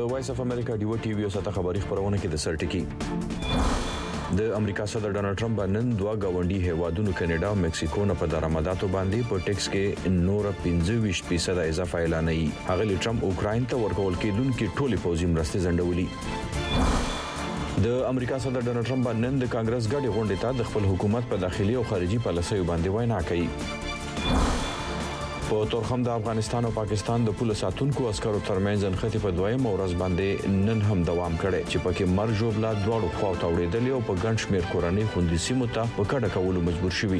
د وایس اف امریکا ډیو ټي وی سره خبري خبرونه کې د سرټکی د امریکا صدر ډانلډ ټرمپ نن دوه گاونډي هیوادونو کینیډا او مکسیکو نه په درآمداتو باندې په ټیکس کې نور 25% اضافه اعلانوي. هغه ټرمپ اوکراین ته ورکول کېدونکې ټولې پوځي مرستې ځنډولې. د امریکا صدر ډانلډ ټرمپ نن د کانګرس غړي غونډې ته د خپل حکومت په داخلي او خارجي پالیسیو باندې وینا کوي. په تورخم د افغانستان او پاکستان د پولیس ساتونکو عسکرو ترمنځ انختی په دویم ورځ باندې نن هم دوام کړي چې پکې مرګ جوړه دواړو خواو ته وړېدل او په ګڼ شمېر کورنۍ خوندي سیمو ته په کډه کولو مجبور شوي.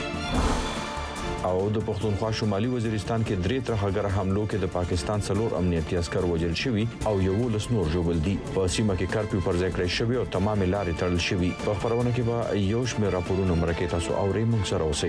او د پښتونخوا شمالي وزیرستان کې درې ترهګر حملو کې د پاکستان څلور امنیتي عسكر وژل شوي او 11 نور ژوبل دي. په سیمه کې کارفیو پر ځای کړی شوی او تمام لارې تړل شوي. په خبرونه کې به یو شمېر راپورونه مرکه تاسو اورئ. موږ سره اوسئ.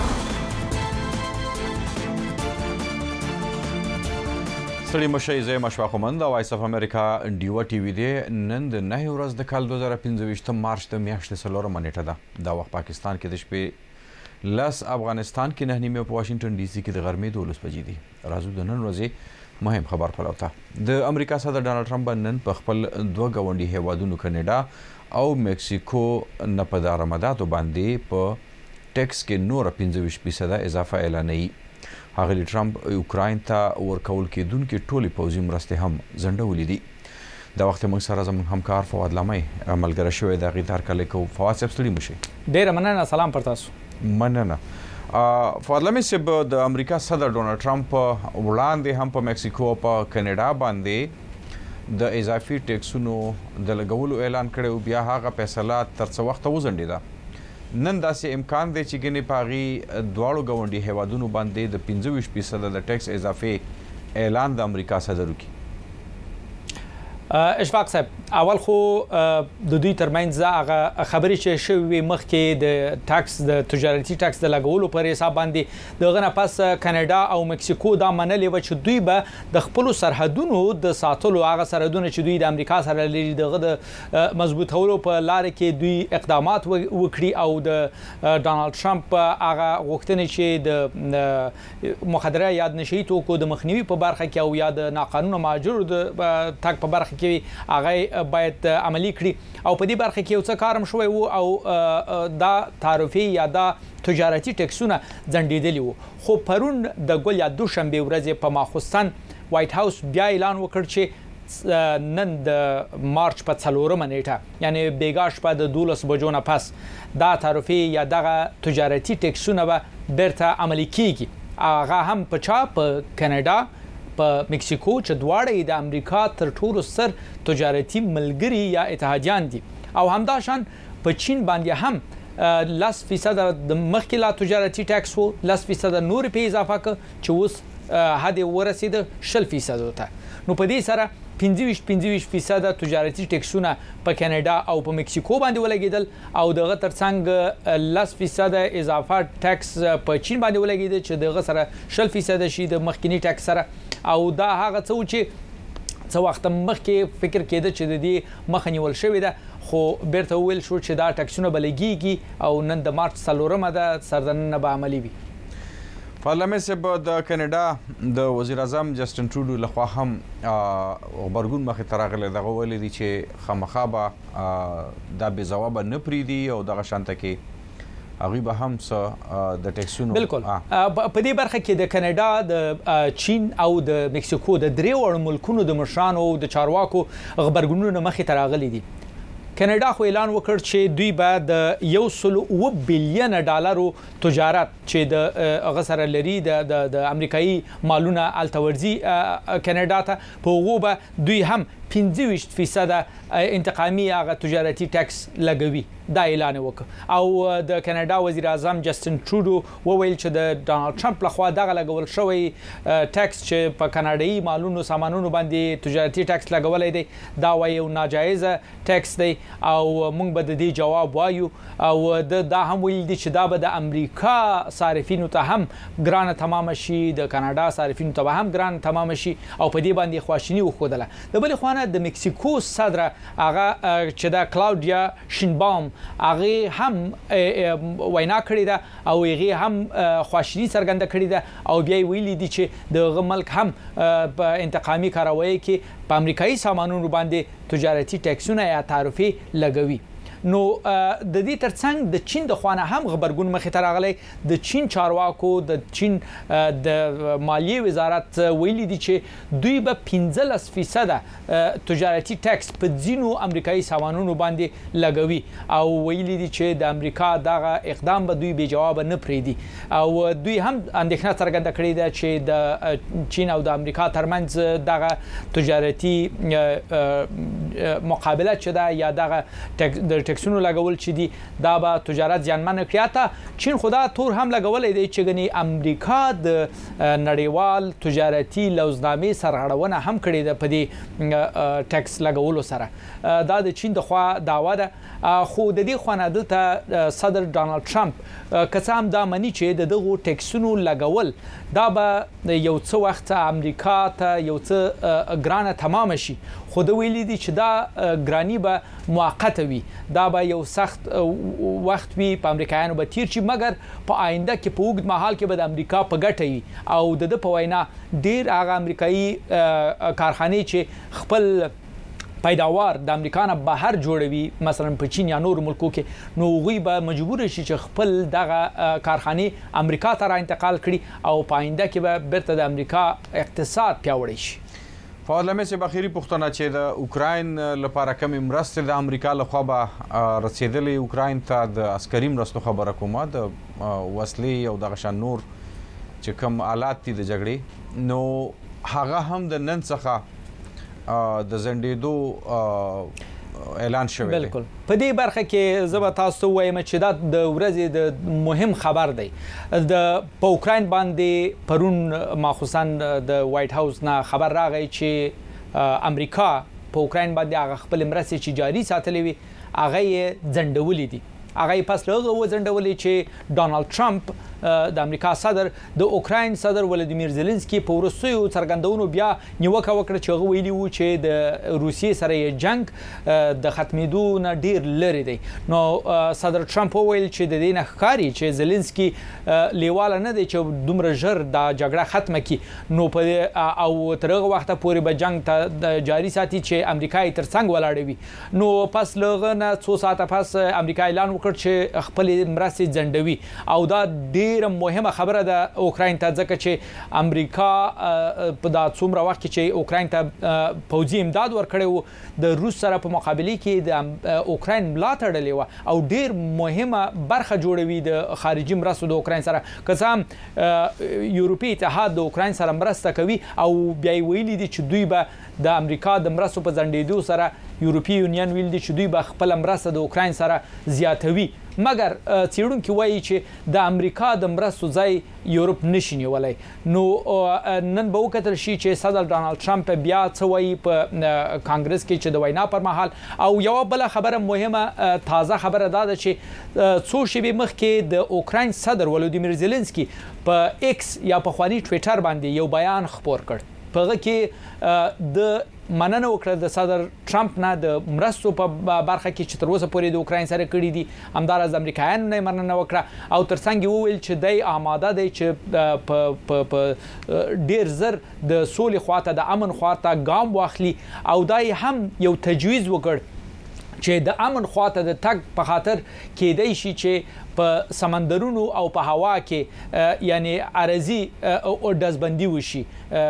سړي مشي زه مشوا خومند او وایس اف امریکا ډیو ټي وی دی. نن د 9 ورځ د کال 2015 مارچ د میاشتې 3 منېټه ده. دا وخت پاکستان کې د شپې لاس افغانستان کې 9 په واشنگټن ډي سي کې د غرمې 12 بجې دي. راځو د نن ورځې مهم خبر پلوته. د امریکا صدر ډانلډ ټرمپ نن په خپل دوه گاونډي هیوادونو کینیډا او مکسیکو نه په درآمداتو باندې په ټیکس کې نور 25% اضافه اعلانوي. هغه ټرمپ اوکراین ته ورکول کېدونکې ټولې پوځي مرستې هم ځنډولې دي. دا وخت موږ سره زموږ همکار فواد لامي ملګری شوی د غیدار کلی کو. فواد صاحب ستړي مشي. ډیره مننه. سلام پر تاسو. مننه. فواد لامي صاحب د امریکا صدر ډونالډ ټرمپ وړاندې هم په مکسیکو او په کینیډا باندې د اضافي ټیکسونو د لګولو اعلان کړی او بیا هغه فیصله تر څه وخت وځنډېده. نن داسې امکان دی چې ګنې پاغي دواړو گاونډي هیوادونو باندې د 25% د ټیکس اضافه اعلان د امریکا صدر وکړي. اشفاق صاحب اول خو د دوی ترمنځ هغه خبرې چې شوې مخکې د ټاکس د تجارتي ټاکس د لګولو پر حساب باندې دغه نه پس کاناډا او مکسیکو دا منلې و چې دوی به د خپل سرحدونو د ساتلو هغه سرحدونه چې دوی د امریکا سره لري دغه د مضبوطولو په لار کې دوی اقدامات وکړي او د ډانلډ ټرمپ هغه غوښتنې چې د مخدره یاد نشي توکو د مخنیوي په برخه کې او یا د ناقانونه مهاجرو د تاک په برخه کې هغه باید عملی کړي او په دې برخه کې یو څه کارم شوی وو او دا تعرفي یا دا تجارتي ټیکسونه ځنډېدلي وو. خو پرون د ګل یا دوشنبه ورځ په ماخوستان وایټ هاوس بیا اعلان وکړ چې نن د مارچ په 4 منېټه یعنی بیګاش په 12 بجو نه پس دا تعرفي یا دغه تجارتي ټیکسونه به بیرته عملی کیږي. هغه هم په کاناډا په مکسیکو چې دواړه د امریکا تر ټولو ستر تجارتي ملګري یا اتحادیان دي او همداشان په چین باندې هم 10% د مخکې لا تجارتي ټیکس وو 10% نور په اضافه ک چې اوس حد ورسید 20% ته. نو په دې سره 25% تجارتي ټیکسونه په کاناډا او په مکسیکو باندې ولګیدل او دغه ترڅنګ 10% اضافه ټیکس په چین باندې ولګیدل چې دغه سره 20% شي د مخکینی ټیکس سره او دا هغه څه چې څو وخت مخکې فکر کېده چې د دې مخه نیول شوې ده خو بیرته ویل شو چې دا ټیکسونه بلګيږي او نن د مارچ 4 ده سردننه به عملی وي. پارلمان صاحب د کاناډا د وزیر اعظم جسټن ټروډو لخوا هم خبرګون مخې ته راغلی دغه ویلي دي چې خامخا به دا بې ځوابه نه پرېږدي او دغه شانته کې هغوی به هم څه د ټیکسونو بالکل په دې برخه کې د کاناډا د چین او د مکسیکو د درې وړ ملکونو د مشرانو او د چارواکو خبرګونونه مخې ته راغلي دي. کاناډا خو اعلان وکړ چې دوی به د 1.9 بلین ډالرو تجارت چې د غسر لري د امریکایي مالونه التورزي کاناډا ته په هغه به دوی هم 25% انتقامي هغه تجارتي ټیکس لګوي. دا اعلان وکړ او د کاناډا وزیر اعظم جسټن ټروډو وویل چې د ډانلډ ټرمپ لخوا دغه لګول شوی ټیکس چې په کاناډایي مالونو سامانونو باندې تجارتي ټیکس لګولای دی دا وایي ناجایز ټیکس دی او موږ به د دې جواب وایو او دا هم ویل دي چې دا به د امریکا صارفینو ته هم ګرانه تمام شي د کاناډا صارفینو ته هم ګرانه تمام شي او په دې باندې خواشینی وښودله. د بل خوانه علاوه د مکسیکو صدر هغه چې د کلاودیا شینباوم هغه هم وینا کړې ده او هغه هم خواشینی څرګنده کړې ده او بیا ویلي دي چې د ملک هم په انتقامي کاروایی کې په امریکایي سامانونو باندې تجارتي ټیکسونه یا تعرفي لګوي. نو د دې ترڅنګ د چین د خوانه هم خبرګون مخې ته راغلی. د چین چارواکو د چین د مالیې وزارت ویلي دي چې دوی به 15% تجارتي ټیکس په ځینو امریکایي سامانونو باندې لګوي او ویلي دي چې د امریکا دغه اقدام به دوی بې جواب نه پرېږدي او دوی هم اندېښنه څرګنده کړې ده چې د چین او د امریکا ترمنځ دغه تجارتي مقابله چې ده یا دغه د ټیکسونو لګول چې دي دا به تجارت زیانمن کړي. ته چین خدا تور هم لګولې دی چې غني امریکا د نړیوال تجارتي لوزنامې سرغړونه هم کړې ده په دې ټیکس لګولو سره. دا د چین د خوا داوا ده خو د دې خوانه دلته صدر ډانلډ ټرمپ کڅام دا منی چې دغه ټیکسونو لګول دا به یو څه وخت امریکا ته یو څه ګرانه تمام شي خو د ویلي دي چې دا ګرانی به موقته وي دا به یو سخت وخت وي په امریکایانو به تیر شي مګر په آینده کې په وګړي محل کې به د امریکا په ګټه وي او د په وینا ډیر هغه امریکایي کارخانه چې خپل پیداوار د امریکا نه بهر جوړوي مثلا په چین یا نور ملکو کې نو غوي به مجبور شي چې خپل دغه کارخانه امریکا ته را انتقال کړي او په آینده کې به برته د امریکا اقتصاد پیاوړی شي. فاضل مې بخیری پښتنه چې د اوکراین لپاره کوم مرسته د امریکا لخوا به رسیدلې اوکراین ته د عسکري مرستو خبره کومه د وسلې او د غشن نور چې کوم آلات دي د جګړې نو هغه هم د نن څخه د زندېدو اعلان شوی دی. بالکل په دې برخه کې زه تاسو وایم چې دا د ورځې د مهم خبر دی. د په اوکراین باندې پرون ماخصاً د وایټ هاوس نه خبر راغی چې امریکا په اوکراین باندې هغه خپل مرستې چې جاري ساتلې وي هغه یې ځنډولې دي. هغه پس له هغه وځنډولې چې ډانلډ ټرمپ د امریکا صدر د اوکراین صدر ولادیمیر زيلنسکي په وروستیو څرګندونو بیا نیوکه وکړه چې هغه ویلي وو چې د روسیې سره جنگ د ختمېدو نه ډیر لري دی. نو صدر ټرمپ وویل چې د دې نه ښکاري چې زيلنسکي لیواله نه دی چې دومره ژر د جګړه ختمه کړي نو په او تر هغه وخت پورې به جنگ ته جاري ساتي چې امریکا یې ترڅنګ ولاړوي. نو پس لغه نه 2 ساعته پس امریکا اعلان وکړ چې خپل مرستې ځنډوي او دا ډیره مهمه خبره ده اوکراین ته ځکه چې امریکا په دا څومره وخت کې چې اوکراین ته پوځي امداد ورکړي د روس سره په مقابله کې د اوکراین ملاتړ لري او ډیر مهمه برخه جوړوي د خارجي مرستو د اوکراین سره. قسم یورپی اتحاد د اوکراین سره مرسته کوي او بیا ویلي دي چې دوی به د امریکا د مرستو په ځنډېدو سره یورپی یونین ویل دي چې دوی به خپل مرسته د اوکراین سره زیاتوي مګر څېړونکي وایي چې د امریکا د مرستو ځای یورپ نشي نیولای. نو نن به وکتل شي چې صدر ډانلډ ټرمپ بیا څه وایي په کانګرس کې چې د وینا پر مهال او یو بل خبره مهمه تازه خبره ده چې څو شپې مخکې د اوکراین صدر ولادیمیر زيلنسکي په ایکس یا په خواني ټویټر باندې یو بیان خپور کړ په هغه کې د مننه وکړه د صدر ټرمپ نه د مرستو په برخه کې چې تر اوسه پورې د اوکراین سره کړي دي همدارز امریکایانو نه مننه وکړه او ترڅنګ وویل چې دای آماده دی چې په ډیر زر د سولې خواته د امن خواته ګام واخلي او دای هم یو تجویز وکړ چې د امن خواته د تګ په خاطر کېدای شي چې په سمندرونو او په هوا کې یعنی ارضی او دزبندي وشي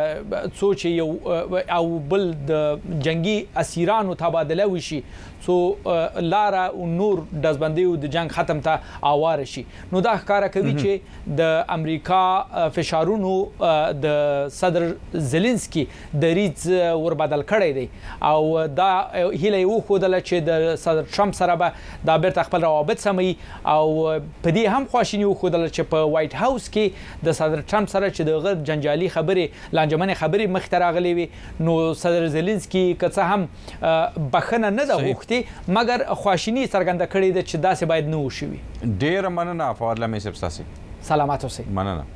څو چې یو او بل د جنگي اسیرانو تبادله وشي څو لاره او نور دزبندي او د جنگ ختم ته اواره شي. نو دا ښکارا کوي چې د امریکا فشارونو د صدر زيلنسکي د ریځ ور بدل کړی دی او دا هیله یو خودله چې د صدر ټرمپ سره به دا بیرته خپل روابط سمي او په دې هم خواشینی وخدل چې په وایټ هاوس کې د صدر ټرمپ سره چې د غیر جنجالي خبرې لانجمنې خبرې مخ ته راغلي وي نو صدر زيلنسکي که هم بخنه نه ده غوښتي مګر خواشینی څرګنده کړې ده چې داسې باید نه وشي. ډیر مننه فاضل مې سپساسي سلامات اوسئ. مننه.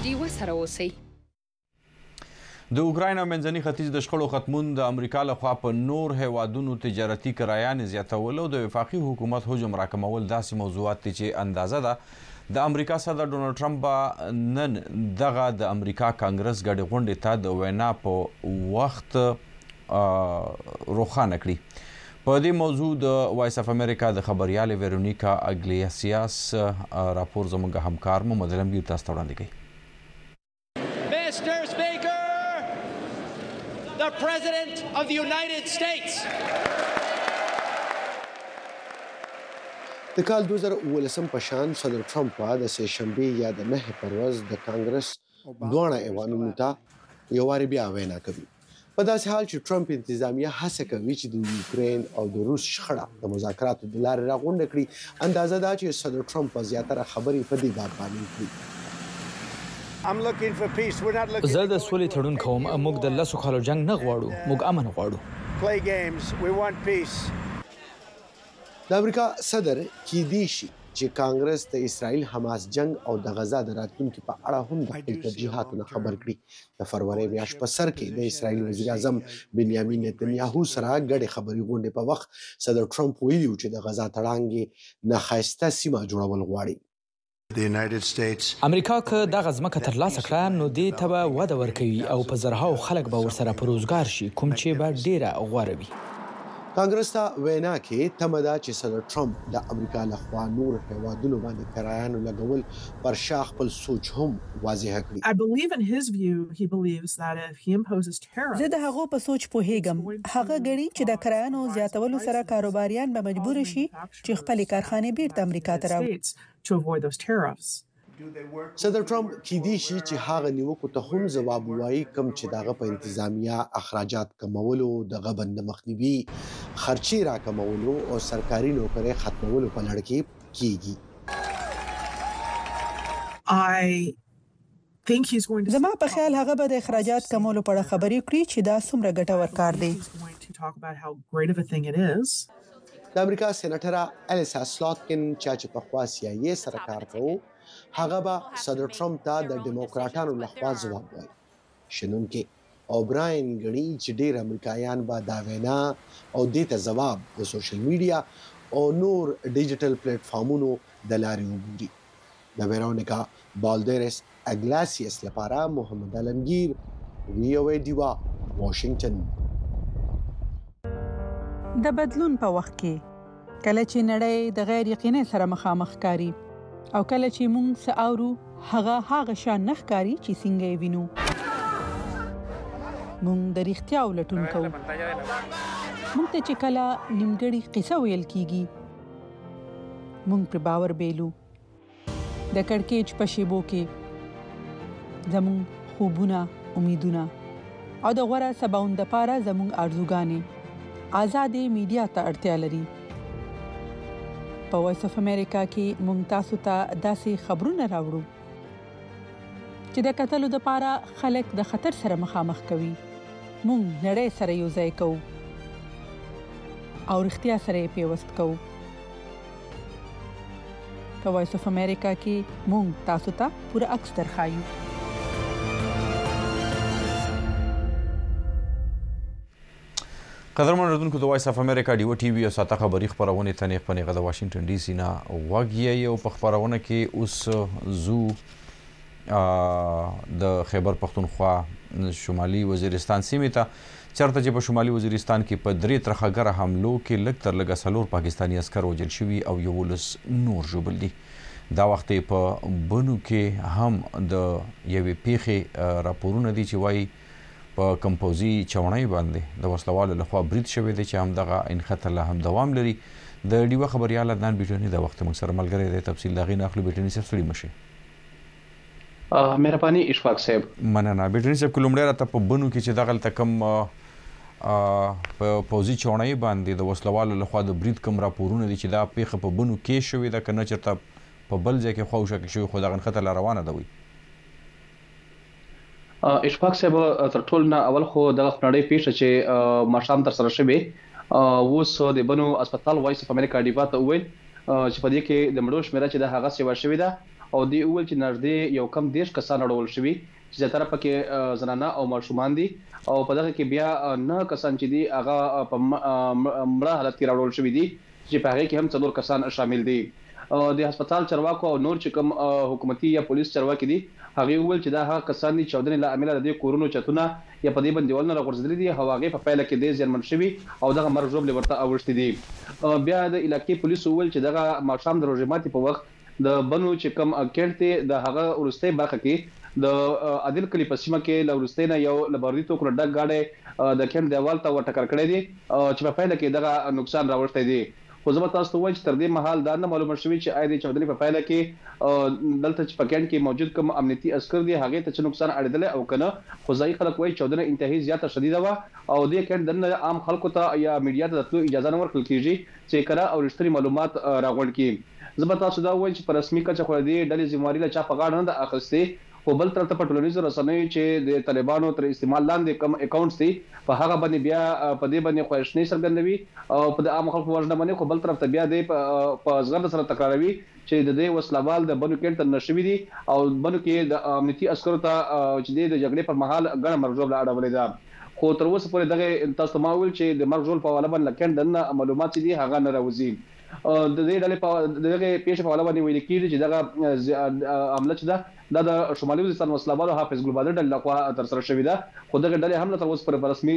ډیوه سره اوسئ. د اوکراین او منځني ختیځ د شخړو ختمون د امریکا لخوا په نور هیوادونو تجارتي کرایان زیاتول او د وفاقي حکومت حجم راکمول داسې موضوعات دي چې اندازه ده د امریکا صدر ډونالد ټرمپ به نن دغه د امریکا کانګرس ګډې غونډې ته د وینا په وخت روښانه کړي. په دې موضوع د وایس اف امریکا د خبريال ویرونیکا اګلیاسیاس راپور زموږ همکار محمد علمگیر تاسو ته وړاندې کوي. The President of the United States. د کال 2019 په شان صدر ټرمپ د سه شنبه یا د 9 پر ورځ د کانګرس دوه ایوانونو ته یو واری بیا وینا کوي. په داسې حال چې ټرمپ انتظامیه هڅه کوي چې د یوکرين او د روس شخړه د مذاکراتو د لارې راغونډه کړي، اندازه ده چې صدر ټرمپ زیاتره خبرې په دې باب باندې کوي. زه د سولې تړون کوم. موږ د لاسو کالو جنگ نه غواړو، موږ امن غواړو. د امریکا صدر کېدی شي چې کانګرس د اسرائیل حماس جنگ او د غزا د راتلونکي په اړه هم د خپل ترجیحاتو خبر کړي. د فروری میاشت په سر کې د اسرائیل وزیر اعظم بنیامین نتنیاهو سره ګډه خبري غونډه په وخت صدر ټرمپ ویلي چې د غزا تړانګي نه خاصه سیمه جوړول غواړي. امریکا که د غزمکه تر لاسه کړه نو دې ته به وده ورکوي او په زرهاو خلک به ورسره په روزګار شي، کوم چې به ډیره غوره وي. کانګرس ته وینا کې تمه ده چې صدر ټرمپ د امریکا لخوا نور هیوادونو باندې کرایانو لګول پر شا خپل سوچ هم واضح کړي. زه د هغو په سوچ پوهیږم. هغه غړي چې د کرایانو زیاتولو سره کاروباریان به مجبور شي چې خپل کارخانه بیرته امریکا ته راوړي. صدر ټرمپ کېدی شي چې هغه نیوکو ته هم ځواب وایي کوم چې دغه په انتظامیه اخراجات کمولو، د غبن مخنیوي، خرچي راکمولو او سرکاري نوکرۍ ختمولو په لړ کې کیږي. زما په خیال هغه به د اخراجات کمولو په اړه خبرې کړي چې دا څومره ګټور کار دی. د امریکا سېناتره الیسا سلاتکن چې په خوا CIA سره کار کوي، هغه به صدر ټرمپ ته د ډیموکراټانو لخوا ځواب وایي. شنونکي اوبراین غړي چې ډېر امریکایان به دا وینا او دې ته ځواب د سوشل میډیا او نور ډیجیټل پلیټ فارمونو د لارې وګوري. د ویرونیکا بالډیرس اګلاسیاس لپاره محمد علمگیر، VOA ډیوا، واشنگټن. د بدلون په وخت کې کله چې نړۍ د غیر یقیني سره مخامخ کاری او کله چې موږ ساورو هغه شان نه ښکاری چې څنګه وینو، موږ د اړتیا ولټون کوو. موږ ته چې کله نیمګړی قصه ویل کیږي موږ پر باور بیلو. د کړکېچ په شیبو کې زموږ خوبونه، امیدونه او د غوړه سباوند لپاره زموږ ارزوګانې آزادې میډیا ته اړتیا لري. په وایس اف امریکا کې موږ تاسو ته داسې خبرونه راوړو چې د کتلو لپاره خلک د خطر سره مخامخ کوي. موږ نړۍ سره یو ځای کوو او اړتیا سره پیوست کوو. په وایس اف امریکا کې موږ تاسو ته پوره عکس درخایو. قدرمن اردوونکو د وایس اف امریکا ډیو ټي وي او ساته خبري خبرونه ته نه پنیغه د واشنگټن ډي سي نه وګیه او په خبرونه کې اوس زو د خیبر پختونخوا شمالي وزیرستان سیمې ته چرته چې په شمالي وزیرستان کې په درې ترخګره حملو کې لږ تر لږه څلور پاکستاني عسکر وژل شوي او 11 نور ژوبل دي. دا وخت په بنو کې هم د یوې پیښې راپورونه دي چې وایي په کمپوزي چونای باندې د وسلوالو لخوا برید شوی دی چې هم دغه انخطر له هم دوام لري. د ډیوه خبريال عدنان بیټنی د وخت موږ سره ملګری دی، تفصیل دغه نه اخلي. بیټنی صاحب سړي مشه. مهرباني اشفاق صاحب. مننه. بیټنی صاحب کومړه راته په بنو کې چې دغه تکم په پوزي چونای باندې د وسلوالو لخوا د برید کوم راپورونه دي چې دا پیښه په بنو کې شوی دا کنه چرته په بل ځای کې خوښه کې شوی خو دغه انخطر روانه ده وي. اشفاق صاحب تر ټول نه اول خو د خنړې پیښه چې ماشام تر سره شوه اوس د بنو هسپتال وایس اف امریکا ډیوا ته ویل چې په دې کې د مړو شمیره چې د هغه سیوا شوی ده او دی اول چې نږدې یو کم 10 کسان اړول شوي چې زیاتره پکې زنانه او ماشومان دي او په دغه کې بیا 9 کسان چې دي هغه په مړه حالت کې راوړل شوي دي چې په هغه کې هم 4 کسان شامل دي د هسپتال چرواکو او نور چې کوم حکومتي یا پولیس چرواکي دي هغه ول چې دا هغه کسان دي چې د عامل د کورونو چتونه یا په دې باندې ولنه راغورځېدل دي هغه په پایله کې د ځنمن شوي او دغه مرګ ژوبل ورته اوښتي دي بیا د علاقې پولیس ول چې دغه ماښام د روزماتي په وخت د بنو چې کوم کېنټ د هغه ورسته برخه کې د عادل کلی په سیمه کې لورستینه یو لبردي تو کړه ډګ گاډي د کېنټ دیوال ته ورټکر کړی دي چې په پایله کې دغه نقصان راوړی دی خو زه به تاسو ته وایم چې تر دې مهال دا نه معلومه شوې چې آیا د چودنې په پایله کې دلته چې په کېنټ کې موجود کوم امنیتي عسكر دي هغه ته چې نقصان اړیدل او کنه خو ځای خلک وایي چودنه انتهایی زیاته شدیده و او د کېنټ د عام خلکو ته یا میډیا ته د اجازه نه ورکړل کیږي چې کړه او رښتینی معلومات راغونډ کړي زه به تاسو دا وایم چې په رسمي کچه خو دې ډلې ذمہواری لا چا په غاړه نه ده اخیستې خو بل طرف ته په ټولنیزو رسنیو چې د طالبانو تر استعمال لاندې کم اکاونټس دي په هغه باندې بیا په دې باندې خوښنی څرګندوي او په عام خلکو وژنه باندې خو بل طرف ته بیا د په زغرد سره تکراروي چې د دې وسلوال د بنو کېنټ نشوي دي او بنو کې د امنیتي عسکرو ته چې د جګړې پر مهال غړ مرجوب لا اړولې ده خو تر اوسه پورې دغه تاسو ما ویل چې د مرجول په حواله باندې کېنټ د معلومات دي هغه نه راوځي د دې ډلې په دغه پیښه په حواله باندې ویل کېږي چې دغه عمله چې دا د شمالي وزیرستان وسلوالو حافظ ګلبادر ډلې لخوا تر سره شوې ده خو دغه ډلې هم تر اوسه پر رسمي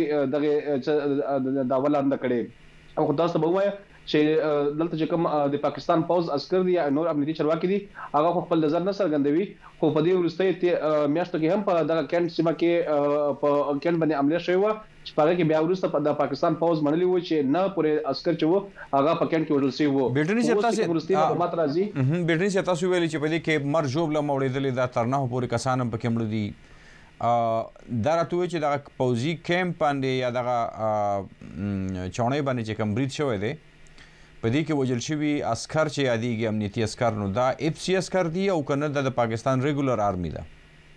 دغه دا ولانه کړي او تاسو به وایي چې دلته چې کوم د پاکستان پوز عسكر دي یا نور امنیتي چارواکي دي هغه خپل نظر نه څرګندوي خو په دې ورسته میاشتو کې هم په دغه کېنټ سیمه کې په کېنټ باندې عمله شوی و چې په هغه کې بیا ورسته د پاکستان پوز منلي و چې نه پورې عسكر چې و هغه په کېنټ کې وژل شوی و بیټنی سیتا مات راځي بیټنی سیتا سو ویلي چې په دې کې مرجوب له موړېدل دا ترنه پورې کسان په کې مړ دي دا راته چې د پوزي کیمپ باندې یا دغه چونې باندې چې کوم برید شوی دی په دې کې وجل شوی عسكر چې یادېږي امنیتي عسكر نو دا اف سی عسكر دي او کنه د پاکستان ریګولر آرمي ده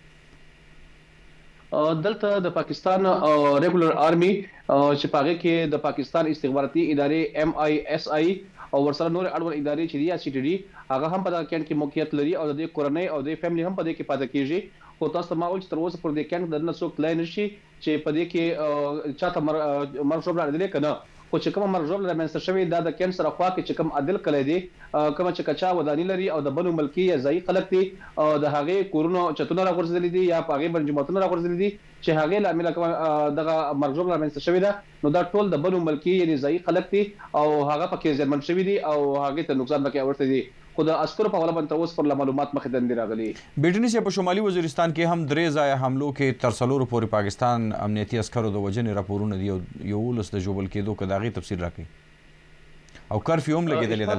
دلته د پاکستان ریګولر آرمي چې پاګه کې د پاکستان استخباراتي ادارې ایم آی ایس آی او ورسره نور اړوند ادارې چې دي یا سی ټي ډي هغه هم په دغه کېنټ کې موقعیت لري او د کورنۍ او د فیملی هم په دې کې پاتې کیږي خو تاسو ما ول چې تر اوسه پر دې کېنټ د نسو کلای نشي چې په دې کې چاته مرشوب راځي کنه خو چې کوم مرجوب له منځ شوی دا د کېنټ سره خوا کې چې کوم عادل کړی دی کوم چې کچا ودانی لري او د بنو ملکی یا ځای خلک دي او د هغه کورونو چتونه راغورځلې دي یا په هغه باندې جماعتونه راغورځلې دي چې هغه لامل کوم دغه مرجوب له منځ شوی دا نو دا ټول د بنو ملکی یعنی ځای خلک دي او هغه پکې ځمن شوی دي او هغه ته نقصان پکې اورته دي خو د عسکرو په حواله باندې اوس پر معلومات مخې ته راغلي بیټنی سي په شمالي وزیرستان کې هم درې ځای حملو کې تر څلورو پورې پاکستان امنیتي عسکرو د وجنې راپورونه دي یو لس د جوبل کېدو کداغي تفصیل راکړي او کرفیو هم لګیدل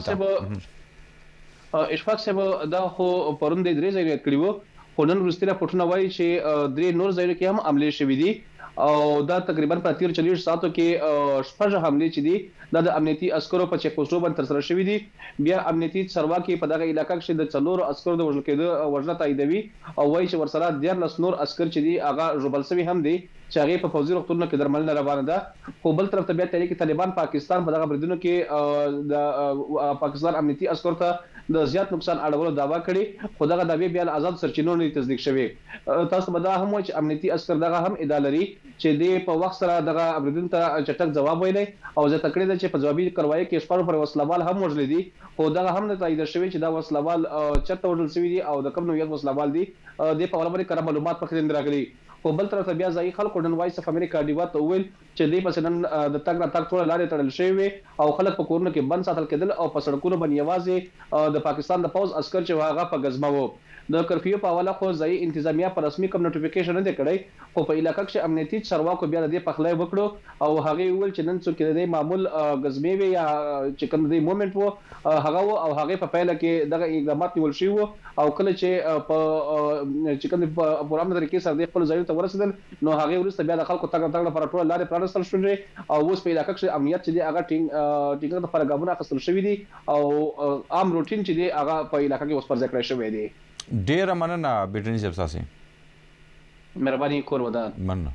دلته اشفاق صاحب دا خو پرون د درې ځای کړیو خو نن وروستي راپورټونه وایي چې درې نور ځایونو کې هم حمله شوې دي او دا تقریبا په 40 ساعتو کې شپږ حمله چې دي د امنیتي عسکرو په چیک پوسټو باندې تر سره شوې دي بیا امنیتي چارواکي په دغه علاقې کې د څلورو عسکرو د وژل کېدو وژنه تاییدوي او وایي چې ورسره 14 نور عسكر چې دي هغه جوبل سوي هم دي چې هغه په فوزي وختونو کې درملنه روانه ده خو بل طرف ته بیا تحریک طالبان پاکستان په دغه بریدونو کې د پاکستان امنیتي عسکرو ته د زیات نقصان اړولو داوا کړي خو دغه داوی بیا آزاد سرچینو نه تصدیق شوی تاسو به دا هم چې امنیتي عسكر دغه هم ادعا لري چې د په وخت سره دغه بریدون ته چټک جواب ویلې او زه تکړه ده چې په جوابي کاروایی کې شپږ پر وسلوال هم وژل دي خو دغه هم نه تایید شوی چې دا وسلوال چرته وژل شوی دي او د کوم نوعیت وسلوال دي د په اړه باندې معلومات پخې راغلي خو بل طرف ته بیا ځای خلکو نن وایس اف امریکا دیوا ته ویل چې دې پس نن د تګ نه تګ ټول لارې تړل شوی او خلک په کورونو کې بند ساتل کېدل او په سړکونو باندې یوازې د پاکستان د پوز عسكر چې هغه په غزمه وو د کرفیو په حواله خو ځای انتظامیه پر رسمي کوم نوټیفیکیشن نه دی کړی خو په علاقې کې امنیتي چارواکو بیا د پخلای وکړو او هغه ویل چې نن څوک د معمول غزمه وی یا چې کوم دی مومنت وو هغه او هغه په پایله کې دغه اقدامات نیول شي وو او کله چې په چې کوم په پرامه طریقې سره د خپل ځای ته ورسېدل نو هغه ورسته بیا د خلکو تګ لپاره ټول لارې پرانستل شوې او اوس په علاقې کې امنیت چې دی هغه ټینګ د فرګابونه اخیستل شوی دي او عام روټین چې دی هغه په علاقې کې اوس پر ځای کړی شوی دی ډیر مننه بیټنی صاحب تاسو مهرباني کور ودان مننه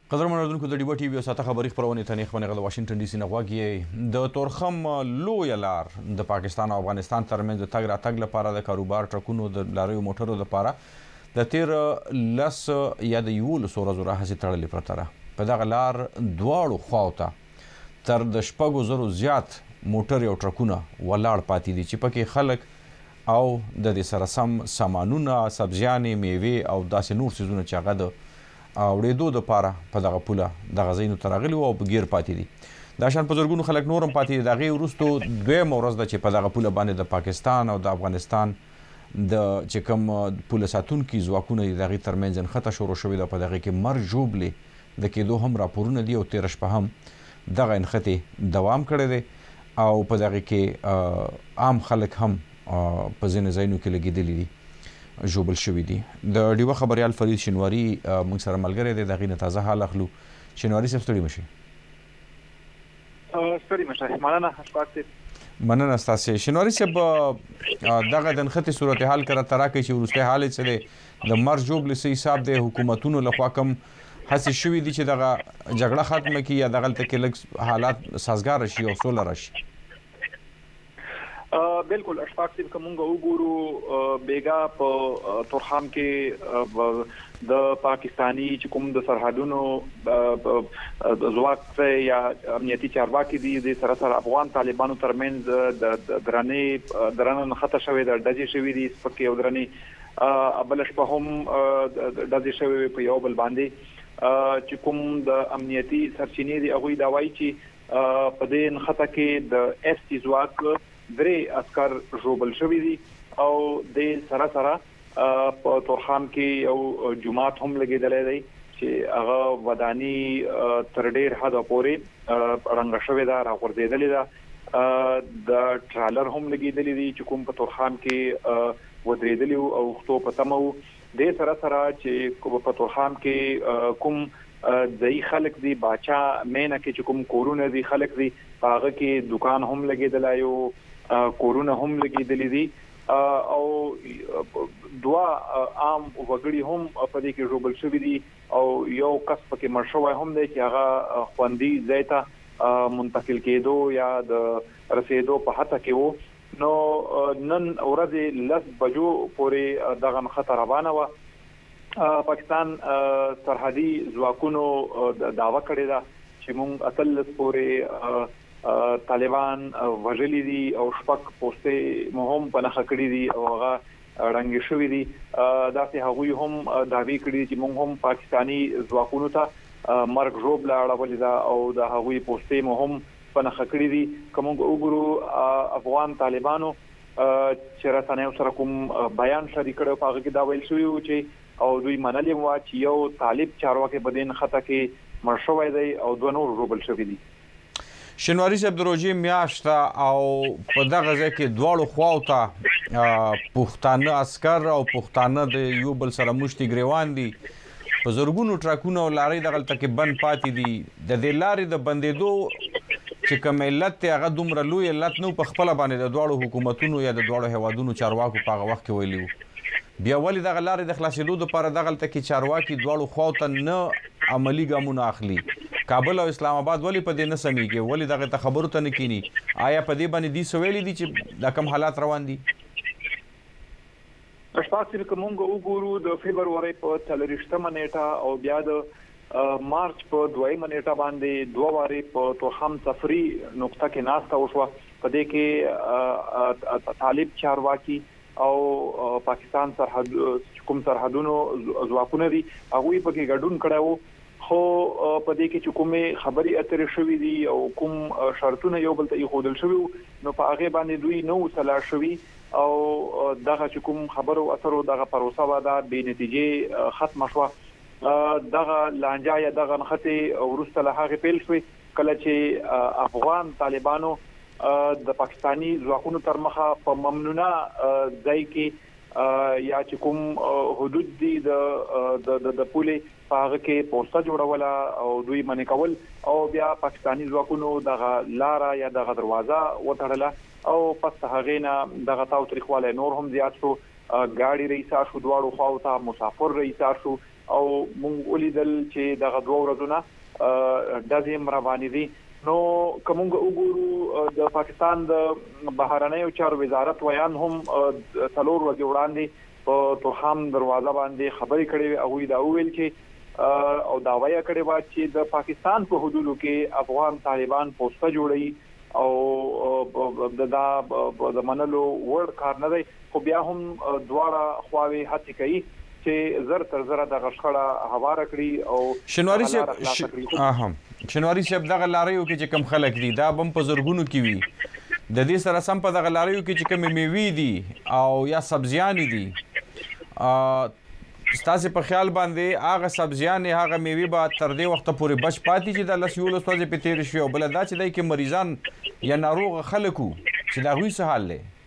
قدرمن اردوونکو د ډیوه ټي وي او ساته خبري خبرونه ته نه خبرونه د واشنگټن ډي سي نه غواګي د تورخم لوی لار د پاکستان او افغانستان ترمنځ د تګ راتګ لپاره د کاروبار ټرکونو د لاریو موټرو لپاره د تیر لس یا د یول سورزو راهسي تړلې پرته ده په دغه لار دواړو خواوته تر د شپږو زرو زیات موټر او ټرکونه ولاړ پاتې دي چې پکې خلک او د دې سره سم سامانونه سبزیانې میوې او داسې نور څیزونه چې هغه د اورېدو د پاره په دغه پوله دغه ځایونو ته راغلي او په ګیر پاتې دي دا شان په زرګونو خلک نورم پاتې دي د هغې وروستو دویمه ورځ ده چې په دغه پوله باندې د پاکستان او د افغانستان د چې کوم پوله ساتونکي ځواکونه دي د هغې ترمنځ نښته شروع شوې ده په دغې کې مرګ ژوبلې د کېدو هم راپورونه دي او تېره شپه هم دغه نښتې دوام کړی دی او په دغې کې عام خلک هم په ځینې ځایونو کې لګېدلي دي ژوبل شوي دي د ډیوه خبریال فرید شینواري موږ سره ملګری دی د هغې نه تازه حال اخلو شینواري صاحب ستړي مشئ ستړي مشه مننه اشفاق صاحب مننه ستاسې شینواري صاحب دغه د نښتې صورتحال که راته راکړئ چې وروستی حال یې څه دی د مرګ ژوبلې څه حساب دی حکومتونو لخوا کوم هڅې شوي دي چې دغه جګړه ختمه کړي یا دغلته کې لږ حالات سازګاره شي او سوله راشي بالکل اشفاق صاحب کومه وګورو بیګا په تورخم کې د پاکستانی چې کوم د سرحدونو ځواک یا امنیتي چارواکي دي د سره افغان طالبانو ترمنځ د درنه خطر شوی د ډزې شوی دي سپکه او درنه بل شپه هم ډزې شوی په یو بل باندې چې کوم د امنیتي سرچینې دي هغه دا وایي چې په دې خطر کې د اس ټي ځواک درې عسكر ژوبل شوي دي او د سره په تورخم کې یو جماعت هم لګیدلې دی چې هغه ودانی تر ډیر حد پورې رنګ شوی دا راغورځېدلې ده د ټرالر هم لګیدلې دي چې کوم په تورخم کې ودرېدلی او خطو په تمو د سره چې په تورخم کې کوم ځای خلک دي باچا مینه کې چې کوم کورونه دي خلک دي هغه کې دکان هم لګیدلای او کورونه هم لګیدلې دي او دوا عام وګړي هم په دې کې ژوبل شوي دي او یو کس پکې مړ شوی هم دی چې هغه خوندي ځای ته منتقل کېدو یا د رسېدو په هڅه کې وو نو نن ورځې 10 بجو پورې دغه خطر روانه وه پاکستان سرحدي ځواکونو دعوه کړې ده چې موږ اتلس پورې طالبان وژلي دي او شپږ پوستې مهم په نښه کړي دي او هغه رنګ شوي دي داسې هغوی هم دعوی کړي چې موږ هم پاکستانی ځواکونو ته مرګ ژوبله اړولې ده او د هغوی پوستې مهم په نښه کړي دي که موږ وګورو افغان طالبانو چې رسنیو سره کوم بیان شریک کړی په هغه کې دا ویل شوي وو چې او دوی منلي وو چې یو طالب چارواکي په دې نښته کې مړ شوی دی او دوه نور ژوبل شوي دي شینواري صاحب د روژې میاشته او په دغه ځای کې دواړو خواو ته پښتانه عسکر او پښتانه د یو بل سره مشتي ګریوان دي په زرګونو ټرکونه او لارۍ دغلته کې بند پاتې دي د دې لارې د بندېدو چې کوم علت دی هغه دومره لوی علت نه په خپله باندې د دواړو حکومتونو یا د دواړو هیوادونو چارواکو په هغه وخت کې ویلي وو بیا ولې دغه لارې د خلاصېدو دپاره دغلته کې چارواکي دواړو خواو ته نه عملي ګامونه اخلي کابل او اسلام آباد ولې په دې نه سمیږي ولې دغه ته خبرو ته نه کینی آیا په دې باندې دي څه ویلي دي چې دا کوم حالات روان دي اشفاق صاحب که موږ وګورو د فبرورۍ په 30مه نیټه او بیا د مارچ په 2مه نیټه باندې دوه وارې په تورخم سفري نقطه کې ناسته وشوه په دې کې طالب چارواکي او پاکستان کوم سرحدونو ځواکونه دي هغوی پکې ګډون کړی وو خو په دې کې چې کومې خبرې اترې شوي دي او کوم شرطونه یو بل ته ایښودل شوي نو په هغې باندې دوی نه وو سلا شوي او دغه چې کوم خبرو اترو دغه پروسه به دا بې نتیجې ختمه شوه دغه لانجه یا دغه نښتې وروسته له هغې پیل شوې کله چې افغان طالبانو د پاکستانی ځواکونو تر مخه په ممنوعه ځای کې یا چې کوم حدود دي د پولې په هغه کې پوسټه جوړوله او دوی منې کول او بیا پاکستانی ځواکونو دغه لاره یا دغه دروازه وتړله او پس هغې نه دغه تاوتریخوالی نور هم زیات شو ګاډي رئیسار شو دواړو خواو ته مسافر رئیسار شو او مونږ ولیدل چې دغه 2 ورځونه د روانې دي. نو کومګ وګورو د پاکستان د بهرنیو چارو وزارت ویان هم 3 ورځې وړاندې په توخام دروازه باندې خبرې کړې او دا ویل چې او دا وایي کړي وا چې د پاکستان په حدودو کې افغان طالبان پوسټه جوړي او د منلو ور کار نه دی، خو بیا هم دواړه خواوې هڅه کوي چې زر تر زر د غشخړه هواره کړي او شنواری صاحب دغه لاریو کې چې کم خلک دي دا بم په زورګونو کې وي، د دې سره سم په دغه لاریو کې چې کم میوې دي او یا سبزیان دي، ستاسو په خیال باندې هغه سبزیان هغه میوې به تر دې وخت پورې بچ پاتې چې د لسیول ستوځي په تیر شي او بل دا چې دای کې مریضان یا ناروغ خلکو چې دا غوي څه حال لري؟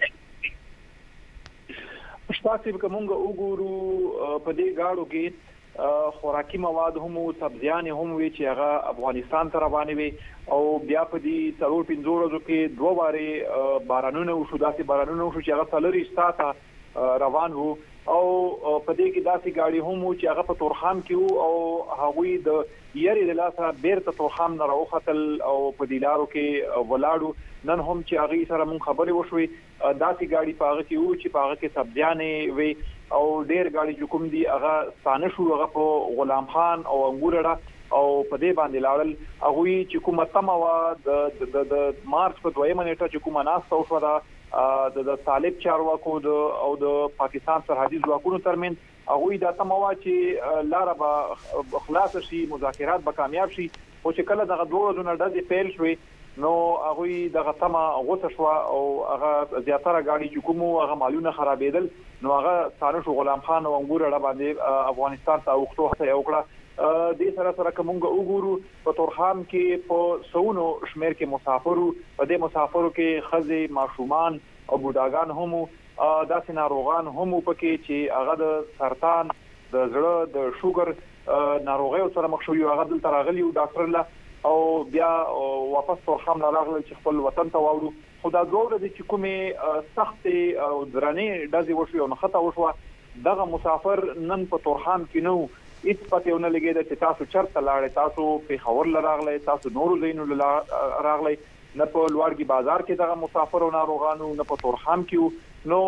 شپږ کومګه وګورو په دې غاړو کې خوراکي مواد هم او سبزیان هم وی چې هغه افغانستان ته روانې وي او بیا په دې 3-5 ورځو کې 2 واره بارانونه وشو، داسې بارانونه وشو چې هغه څلوري ساعته روان وو او په دې کې داسې ګاډي هم چې هغه په تورخام کې وو او هغوی د یاري د لاسه بیرته تورخام نه راوختل او په دې لارو کې ولاړو. نن هم چې هغه سره مون خبرې وشوي داسې ګاډي پاغه کې وو چې پاغه کې سبزیانې وي او ډېر ګاډي چې کوم دي هغه ستانه شو هغه په غلام خان او انګورړه او په دې باندې لاړل. هغه چې کومه تمه وا د مارچ په 2 نیټه چې کومه ناسته وشو دا د طالب چارواکو او د پاکستان سرحدي ځواکونو ترمن هغه دا تمه وا چې لاره به خلاص شي، مذاکرات به کامیاب شي، او چې کله دغه 2 ورځې ډزې پیل شوې نو هغه دغه تمه غوسه شو او هغه زیاتره ګاډي چې کومو هغه مالونه خرابېدل نو هغه ستانه شو غلام خان او انګورړه باندې افغانستان ته وختو هڅه وکړه. دې سره کومګه وګورو په تورخام کې په سونو شمیر کې مسافرو، په دې مسافرو کې خزې ماشومان او بوډاګان هم داسې ناروغان هم پکې چې هغه د سرطان د زړه د شوګر ناروغیو سره مخ شوی، هغه دلته راغلی او ډاکټر له او بیا واپس تورخام راغلی چې خپل وطن ته واوړو. خو دا 2 ورځې چې کومې سخت او درنې ډزې وشوي او نښته وشوه دغه مسافر نن په تورخام کې نو هیڅ پته ونه لګېده چې تاسو چرته لاړئ، تاسو پېښور له راغلی، تاسو نورو ځایونو له راغلی، نه په لوړګي بازار کې دغه مسافر او ناروغانو نه په تورخام کې نو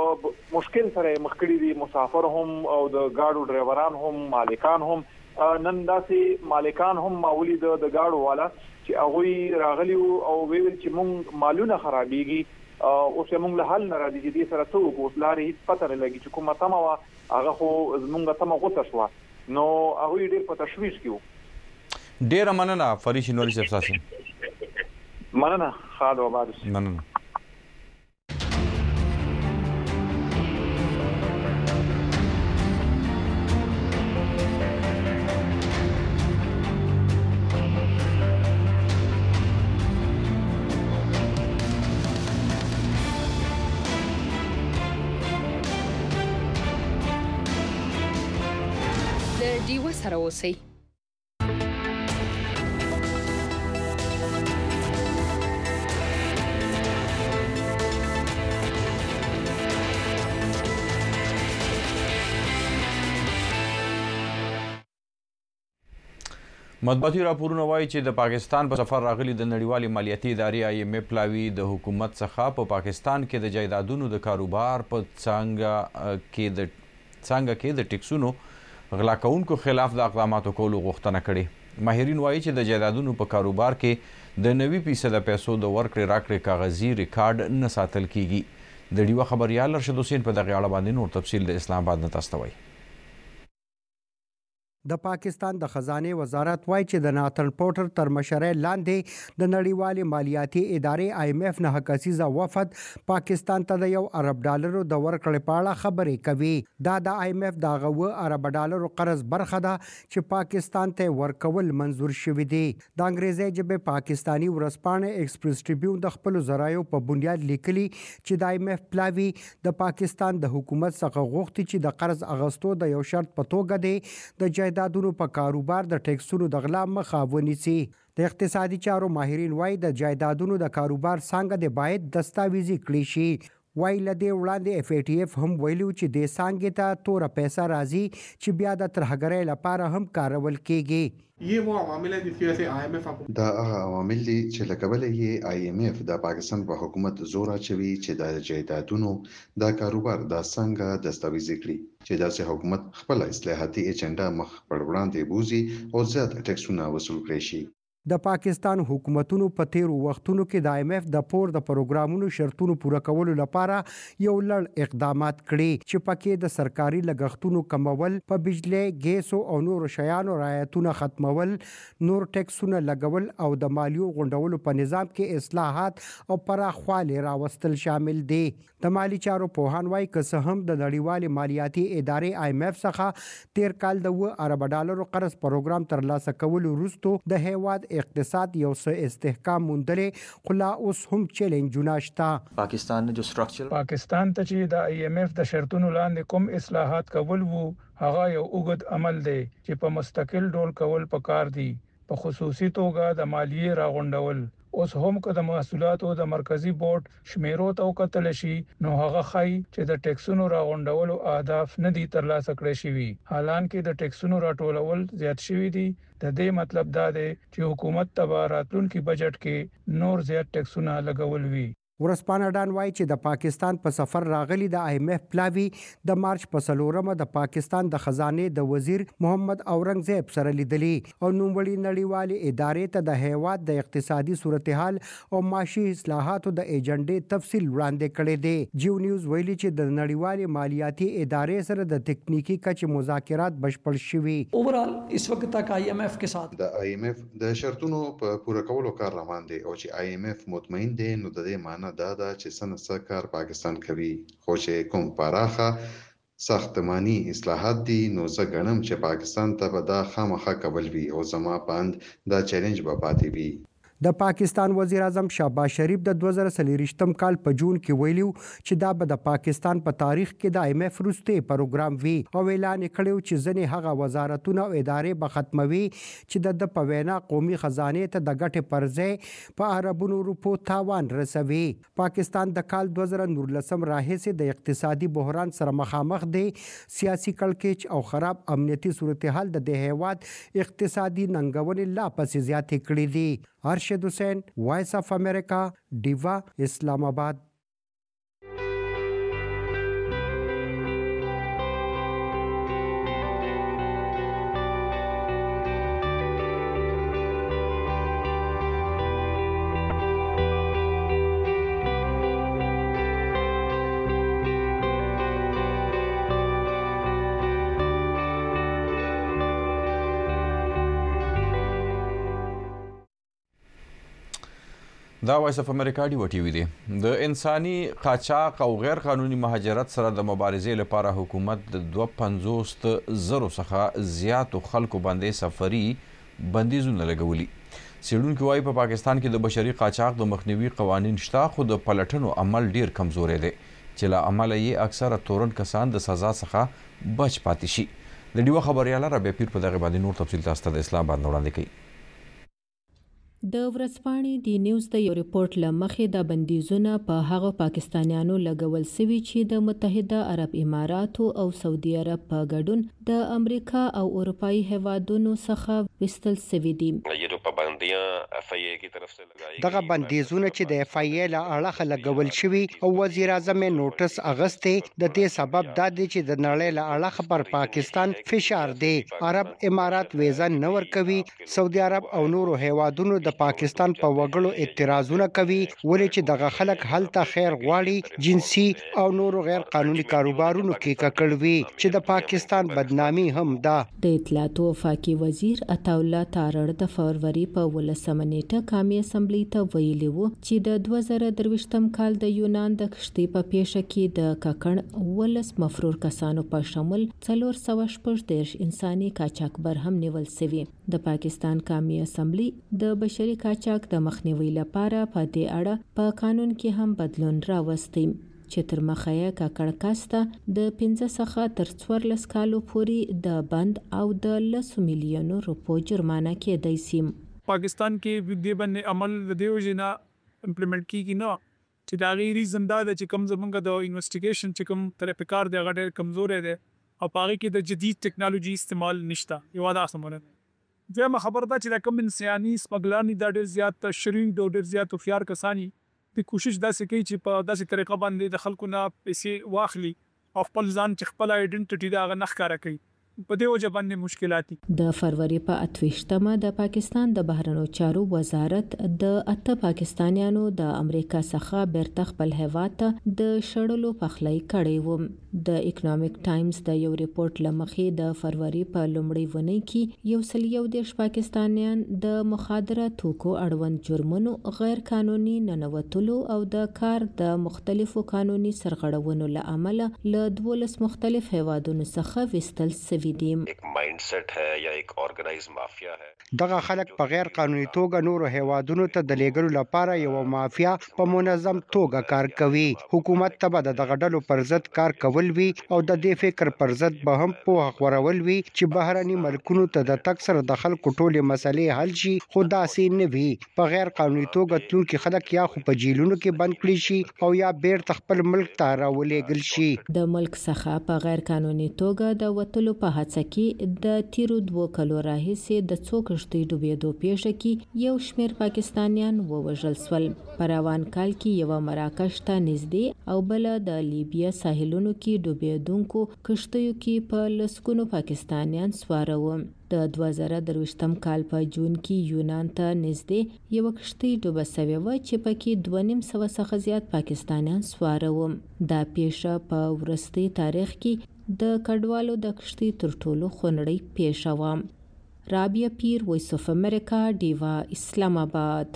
مشکل سره مخ کړي دي مسافر هم او د ګاډو ډرایوران هم مالکان هم. نن داسې مالکان هم ماولي د گاډو والا چې هغه راغلی او ویل چې مونږ مالونه خرابېږي او چې مونږ له حل نه راځي چې دې سره څه وکړو، لارې هیڅ پته نه لګي چې کومه تمه وا هغه خو مونږ تمه غوسه شو نو هغه ډېر په تشویش کې وو. ډېر مننه فرید شنواری صاحب تاسو. مننه خالد آباد. مننه. ډیوه سره اوسئ. مطبوعاتي راپورونه وایي چې د پاکستان په سفر راغلي د نړیوالې مالیاتي ادارې IMF پلاوي د حکومت څخه په پاکستان کې د جایدادونو د کاروبار په څنګه کې د ټیکسونو غلا کوونکو خلاف د اقداماتو کولو غوښتنه کړې. ماهرین وایي چې د جایدادونو په کاروبار کې د 90% پیسو د ورکړې راکړې کاغذي ریکارډ نه ساتل کیږي. د ډیوه خبريال ارشد حسین په دغه اړه باندې نور تفصیل د اسلام آباد نه تاسو ته وایي. د پاکستان د خزانه وزارت وایي چې د ناتن پورټر تر مشرۍ لاندې د نړیوالې مالیاتي ادارې IMF نه کسیزه وفد پاکستان ته د $1 د ورکړې په اړه خبرې کوي. دا د IMF د $1 قرض برخه ده چې پاکستان ته ورکول منزور شوی دی. د انګریزي ژبې پاکستانی ورځپاڼه ایکسپریس ټریبیون د خپل ذرایعو په بنیاد لیکلي چې د IMF پلاوی د پاکستان د حکومت څخه غوښتي چې د قرض اغستو د یو شرط په توګه دی د جایدادونو په کاروبار د ټیکسونو د غلا مخه ونیسي. د اقتصادي چارو ماهرین وایي د جایدادونو د کاروبار څنګه د باید دستاویزي کړی شي. وای لدې وړاندې اف ای ټی اف هم ویلو چې د سانګې ته تور پیسې راځي چې بیا د ترهګرۍ لپاره هم کارول کیږي. دا هغه عوامل دي چې له کبله یې آی ایم ایف د پاکستان په حکومت زور اچوي چې د جایدادونو دا کاروبار دا څنګه دستاویزي کړي چې داسې حکومت خپل اصلاحاتي ایجنډا مخ پر وړاندې بوزي او زیات ټیکسونه وصول کړي شي. د پاکستان حکومتونو په تیرو وختونو کې د آی ایم ایف د پور د پروګرامونو شرطونو پوره کولو لپاره یو لړ اقدامات کړي چې پکې د سرکاري لګښتونو کمول، په بجلی، ګیسو او نورو شیانو رعایتونه ختمول، نور ټیکسونه لګول او د مالیو غونډولو په نظام کې اصلاحات او پراخوالی راوستل شامل دي. د مالی چارو پوهان وايي که څه هم د نړیوالې مالیاتي ادارې آی ایم ایف څخه تیر کال د $1 ارب قرض پروګرام ترلاسه کولو وروسته د هیواد اقتصاد یو څه استحکام موندلې، خو لا اوس هم چیلنجونه شته. پاکستان جو سټرکچر پاکستان ته چې د آی ایم ایف د شرطونو لاندې کوم اصلاحات کول وو هغه یو اوږد عمل دی چې په مستقل ډول کول پکار دي، په خصوصي توګه د مالیې راغونډول. اوس هم که د محصولاتو د مرکزی بورډ شمیرو ته وکتل شي نو هغه خای چې د ټیکسونو راغونډولو اهداف نه دي ترلاسه کړی شوی، حالانکه د ټیکسونو راټولول زیات شوی دي. د دې مطلب دا دی چې حکومت ته راتلونکي بجټ کې نور زیات ټیکسونه لګول وي. ورسپانه ډان وایي چې د پاکستان په سفر راغلي د آی ایم ایف پلاوی د مارچ په 4 د پاکستان د خزانه د وزیر محمد اورنګزیب سره لیدلی او نوموړي نړیوالې ادارې ته د هیواد د اقتصادي صورتحال او معاشي اصلاحاتو د ایجنډې تفصیل وړاندې کړی دی. جیو نیوز ویلي چې د نړیوالې مالیاتي ادارې سره د تکنیکی کچ مذاکرات بشپړ شوي. اوورال اس وخت تک آئی ایم ایف کے ساتھ د آی ایم ایف د شرطونو په پوره کولو کار روان دی او چې آی ایم ایف مطمئن دی نو د دې معنی دا ده چې څنګه کار پاکستان کوي، خو چې کوم پراخه ساختماني اصلاحات دي نو زه ګڼم چې پاکستان ته به دا خامخا کول وي او زما پاند دا چیلنج به پاتې وي. د پاکستان وزیر اعظم شهباز شریف د 2023 کال په جون کې ویلو چې دا به د پاکستان په تاریخ کې د آی ایم ایف وروستی پروګرام وي او اعلان کړو چې ځنې هغه وزارتونه او ادارې به ختموي چې د په وینا قومي خزانه ته د ګټې پرځې په اربونو روپو تاوان رسوي. پاکستان د کال 2019 راهیسې د اقتصادي بحران سره مخامخ دی. سیاسي کړکېچ او خراب امنیتي صورتحال د هیواد اقتصادي ننګونې لا پسې زیاتې کړې دي. ارشد حسین، وائس آف امریکا، ډیوا، اسلام آباد. دا وایس اف امریکا ډیو ټي وي دی. د انساني قاچاق او غیر قانوني مهاجرت سره د مبارزې لپاره حکومت د 250,000 څخه زیاتو خلکو باندې سفري بندیزونه لګولي. څېړونکي وایي په پاکستان کې د بشري قاچاق د مخنیوي قوانین شته، خو د پلټنو عمل ډیر کمزوری دی چې له امله یې اکثره تورن کسان د سزا څخه بچ پاتې شي. د ډیو خبرياله ربیع پیر په دغه باندې نور تفصیل تاسو ته د اسلام آباد وړاندې کوي. د ورځپاڼې دی نیوز د یو ریپورت لمخې د بندیزونه په هغه پاکستانیانو لګول سوي چې د متحده عرب اماراتو او سعودي عرب په ګډون د امریکا او اروپאי هیوادونو څخه وستل سوي دي. دغه بندیزونه چې د اف ای ای له اړخه لګول شوي او وزیر اعظم نوټس اغسته د دې سبب دا دی چې د نړۍ له اړخه پر پاکستان فشار دی. عرب امارات ویزا نه ورکوي، سعودي عرب او نورو هیوادونو د پاکستان په وګړو اعتراضونه کوي ولې چې دغه خلک هلته خیر غواړي، جنسي او نورو غیر قانوني کاروبارونو کې ککړوي چې د پاکستان بدنامي هم ده. د اطلاعات او وفاقي وزیر عطاالله تارړ د فروری په 18 نیټه قومي اسمبلی ته ویلي وو چې د 2023 کال د یونان د کشتۍ په پیښه کې د ککړ 18 مفرور کسانو په شمول 414 انساني قاچاقبر هم نیول شوی. د پاکستان قومي اسمبلی د بشري قاچاق د مخنیوي لپاره په دې اړه په قانون کې هم بدلون راوستي چې تر مخه یې ککړ کاسته د 15 څخه تر 14 کالو پورې د بند او د 10 میلیونو روپو جرمانه کېدای شي. پاکستان کې د باندې عمل د دیو جنا امپلیمنٹ کیږي نه چې دا غي ریزن دا چې کوم زمونږ د انویسټیګیشن چې کوم طریقار دی هغه ډېر کمزور دی او پاره کې د جدید ټیکنالوژي استعمال نشته یو دا سمونه زما خبر ده چې د کوم انساني سمګلانی دا ډېر زیات شریک او ډېر زیات خيار کسانی په کوشش داسې کوي چې په داسې طریقه باندې د خلکو نه پیسې واخلي او خپل ځان چې خپل آیډنټیټي دا غنخ کار کوي په دې وجه باندې مشکلات دي. د فروری په 28مه د پاکستان د بهرنیو چارو وزارت د 8 پاکستانیانو د امریکا څخه بیرته خپل هیواد ته د شړلو پخلی کړی و. د اکونومیک ټایمز د یو ریپورت لمخې د فروری په لومړۍ ونې کې 110 پاکستانیان د مخدره توکو اړوند جرمونو غیر قانوني ننوتلو او د کار د مختلفو قانوني سرغړونو لامل له 12 مختلف هیوادونو څخه وستل एक माइंडसेट है या एक ऑर्गेनाइज माफिया है. دغه خلک په غیر قانوني توګه نورو هیوادونو ته د لیږلو لپاره یو مافیا په منظم توګه کار کوي. حکومت ته به دغه ډلو پر ضد کار کول وی او د دې فکر پر ضد به هم پوهه خورول وی چې بهرني ملکونو ته د تک سره د خلکو ټولې مسلې حل شي خو داسې نه وي. په غیر قانوني توګه تلونکي خلک یا خو په جیلونو کې بند کړي شي او یا بیرته خپل ملک ته راولېږل شي. د ملک څخه په غیر قانوني توګه د وټلو په هڅه کې د تیرو 2 کلو راهیسې د څو کشتۍ ډوبېدو پیښه کې یو شمېر پاکستانیان ووژل شول. په روان کال کې یو مراکش ته نږدې او بل د لیبیا ساحلونو کې ډوبېدونکو کشتیو کې په لسګونو پاکستانیان سواره وو. د 2023م کال په جون کې یونان ته نږدې یو کشتۍ ډوبه شوې و چې پکې 2.5 څخه زیات پاکستانیان سواره وو. دا پیښه په ورستي تاریخ کې د کډوالو د کشتۍ تر ټولو خونړۍ پیښه و. رابعه پیر، وایس اف امریکا، ډیوا، اسلام آباد.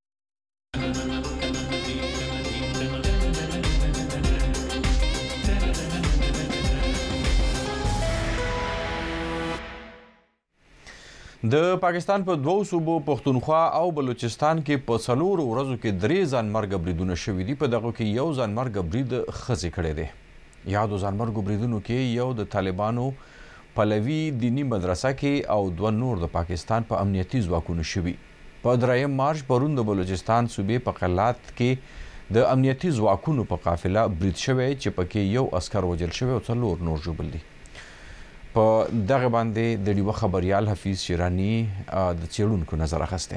د پاکستان په 2 صوبو پښتونخوا او بلوچستان کې په 4 ورځو کې 3 ځانمرګ بریدونه شوي دي. په دغه کې یو ځانمرګ برید خزي کړی دی. یادو ځانمرګ بریدونو کې یو د طالبانو پلوي دینی مدرسه کې او 2 نور د پاکستان په امنیتي ځواکونو شوي. په 3 مارچ پرون د بلوچستان صوبې په قلات کې د امنیتي ځواکونو په قافله برید شوی چې پکې یو عسكر وژل شوی او 4 نور ژوبل دي. په دغه باندې د ډیوه خبريال حفیظ شیرانی د چیرونکو نظر اخسته.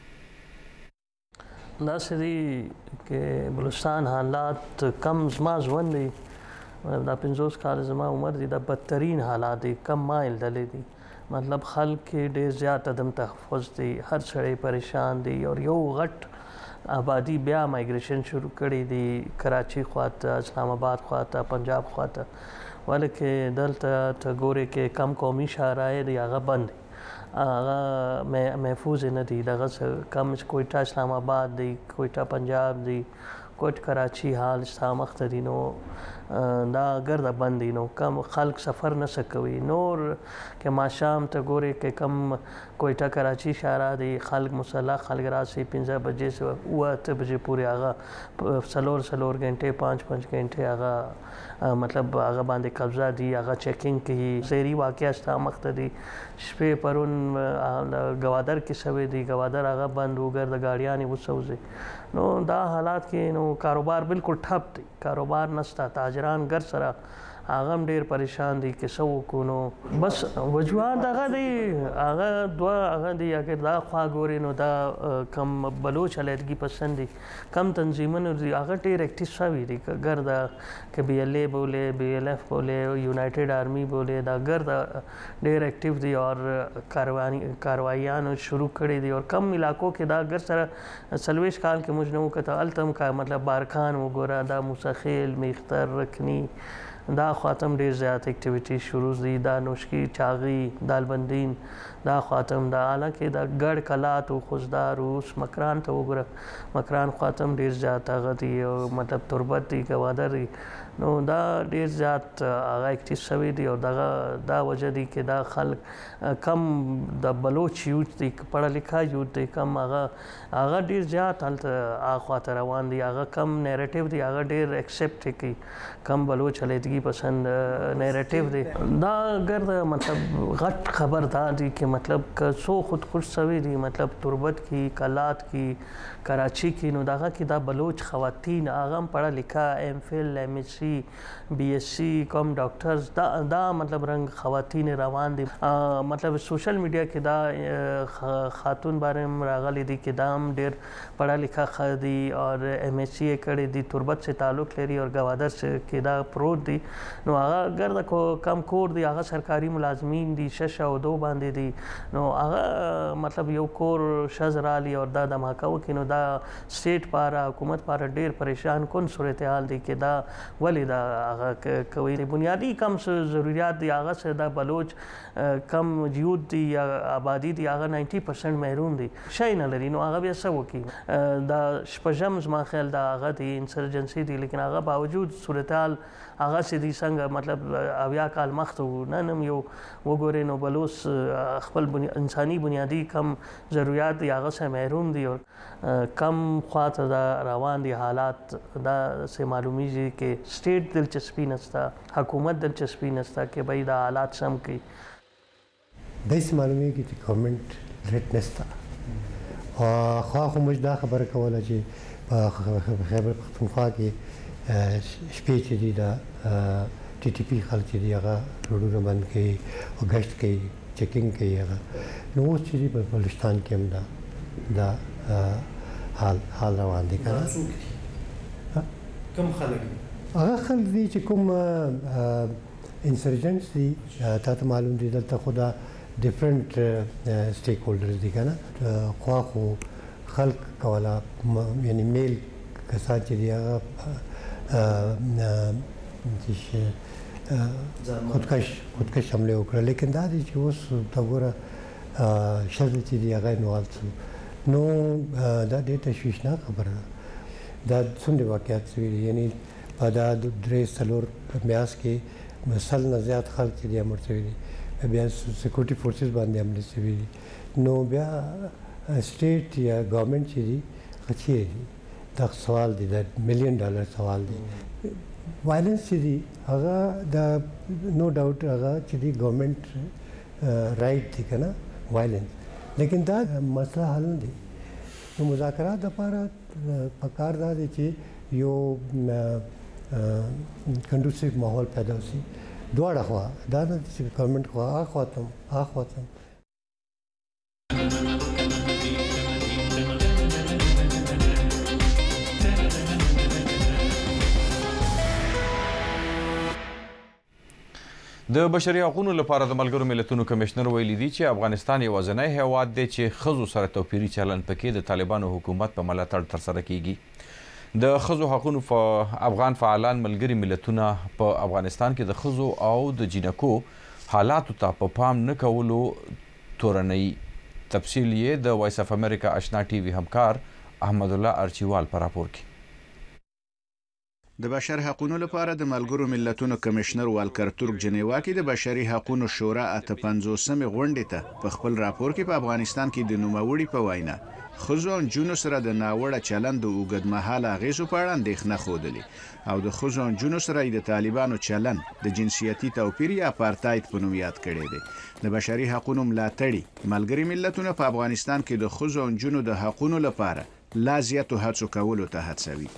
دا سری کې بلوچستان حالات کم زما ژوند دی دا 50 کال زما عمر دی د بدترین حالات دی کم مایل دلې دي مطلب خلک کې ډېر زیات عدم تحفظ دی هر سړی پریشان دی او یو غټ آبادی بیا مایګریشن شروع کړي دی کراچي خواته اسلام آباد خواته پنجاب خواته ولکه دلته ته ګوري کې کم قومي شاعرای دی هغه بند هغه محفوظ نه دی دغه کم کوئټه اسلام آباد دی کوئټه پنجاب دی کوټ کراچي حال سامخت دي نو دا ګرده بند دي نو کم خلک سفر نه سکوي نور که ماشام ته ګوري که کم کوټه کراچي شارع دي خلک مسلح خلک راسي 15 بجې سے 8 بجې پورې هغه سلور غنټه 5 غنټه هغه مطلب هغه باندې قبضه دي هغه چیکینګ کوي سری واقعیا سامخت دي شپې پرون گوادر کې سوي دي گوادر هغه بند وګرځي گاډیانې وسوځي نو دا حالات کې نو کاروبار بالکل ټپ دی کاروبار نشته تاجران ګر سره هغه هم ډېر پریشان دي کې څه وکړو نو بس وجوهات هغه دی هغه دی اگر دا خوا ګوري نو دا کم بلوچ علیحدګي پسند دي کم تنظیمونه دي هغه ډېر اکټیو شوي دي ګر دا که بی ال ای بولے بی ال ایف بولے یونائټډ آرمی بولے دا ګر دا ډېر اکټیو دي اور کارواییان شروع کړي دي اور کم علاقو کې دا ګر سره سلويش کال کې موږ نو کته التم کا مطلب بارکان وګوره دا موسخیل میختر رکنی دا خاتم ډیر زیات اکټیویټي شروع دي دا نوشکی چاغي دالبندین دا خاتم دا حالکه دا ګړ کلات او خوزدار اوس مکران ته وګوره مکران خاتم ډیر زیات هغه دي مطلب تربت دي گوادر نو دا ډیر زیات هغه اکټیو شوی دی او دا وجه دی چې دا خلک کم د بلوچ یوت دی پړه لیکا یوت دی کم هغه ډیر زیات هلته اخواته روان دی هغه کم نیریټیو دی هغه ډیر ایکسپټ کوي کم بلوچ علیحدګي پسند نیریټیو دی دا ګرد مطلب غټ خبر دا دی چې مطلب که څو خودکش شوی دی مطلب تربت کی کلات کی کراچی کی نو دغه کې دا بلوچ خواتین هغه هم پړه لیکا ایم فل ایم ایس سی بی ایس سی کوم ډاکټرز دا مطلب رنگ خواتین روان دي مطلب سوشل میډیا کې دا خاتون بارے راغلي دي چې دا هم ډیر پړه لیکا خدي اور ایم ایس سی کړي دي تربت سے تعلق لري اور گوادر سے کې دا پروت دي نو هغه ګرد کو کم کور دي هغه سرکاري ملازمین دي شش او دو باندې دي نو هغه مطلب یو کور شزرالی اور دا دماکه وکړي نو دا سټیټ پاره حکومت پاره ډیر پریشان کن صورتحال دی چې دا ولې دا هغه کوي بنیادی کم ضرورت دی هغه سره دا بلوچ کم یوت دی یا آبادی دی هغه 90% محروم دی شي نه لري نو هغه بیا څه وکړي دا شپږم زما خیال دا هغه دی انسرجنسي دی لیکن هغه باوجود صورتحال هغه سې دي څنګه مطلب اویا کال مخته نن یو وګورئ نو بلوچ خپل انساني بنیادی کم ضرورت دی هغه سره محروم دی اور کم خواته دا روان دي حالات دا سه معلومیږي چې سټیټ دلچسپي نشته حکومت دلچسپي نشته چې بھئی دا حالات سم کوي داسې معلومیږي چې ګورنمنت ریټ نشته او خو موږ دا خبره کوله چې په خیبر پختونخوا کې شپې چې دي دا ټي ټي پي خلک چې دي هغه روډونه بند کوي او ګشت کوي چیکینګ کوي هغه نو اوس چې دي په بلوچستان کې هم دا حال روان دي کنه کوم خلک هغه خلک دي چې کوم انسرجنټس دي تاسو معلوم دي دلته خدا ډیفرنٹ سټیک هولډرز دي کنه خو خلک کولا یعنی میل کسان چې دي هغه خودکش حمله وکړه لیکن دا دي چې اوس تا ګوره شذ چې دي هغه نوالڅو نو دا ډېر تشویشناک خبره ده دا څومره واقعیت شوي دي یعنی په دا درې څلور میاشت کې سل نه زیات خلک چې دي مړه شوي دي بیا سکیورټي فورسز باندې حملې شوي دي نو بیا سټیټ یا ګورنمنټ چې دي خچې دي دا سوال دی دا $1 مليون سوال دی وایلنس چې دي هغه دا نو ډاوټ هغه چې دي ګورنمنټ رائټ دی کنه وایلنس لیکن دا مسله حل نه دي نو مذاکرات لپاره پکار دا دي چې یو کنډوسیو ماحول پیدا شي دواړه خوا دا نه چې ګورنمنټ خوا خواته د بشري حقوقو لپاره د ملګرو ملتونو کمشنر ویلي دی چې افغانستان یوازینی هیواد دی چې ښځو سره توپیري چلند پکې د طالبانو حکومت په ملاتړ ترسره کیږي د ښځو حقوقو په افغان فعالان ملګري ملتونه په افغانستان کې د ښځو او د جنکو حالاتو ته په پام نه کولو تورنوي تفصیل یې د وایس اف امریکا آشنا ټي وي همکار احمد الله ارچیوال په راپور کې د بشر حقوقو لپاره د ملګرو ملتونو کمشنر والکر ترک جنیوا کې د بشري حقوقو شورا 85مې غونډې ته په خپل راپور کې په افغانستان کې د نوموړي په وینا ښځو او نجونو سره د ناوړه چلند او اوږدمهاله اغېزو په اړه اندېښنه ښودلې او د ښځو او نجونو سره د طالبانو چلند د جنسیتي توپیر یا اپارتاید په نوم یاد کړی دی د بشري حقوقو ملاتړي ملګري ملتونه په افغانستان کې د ښځو او نجونو د حقوقو لپاره لا زیاتو هڅو کولو ته هڅوي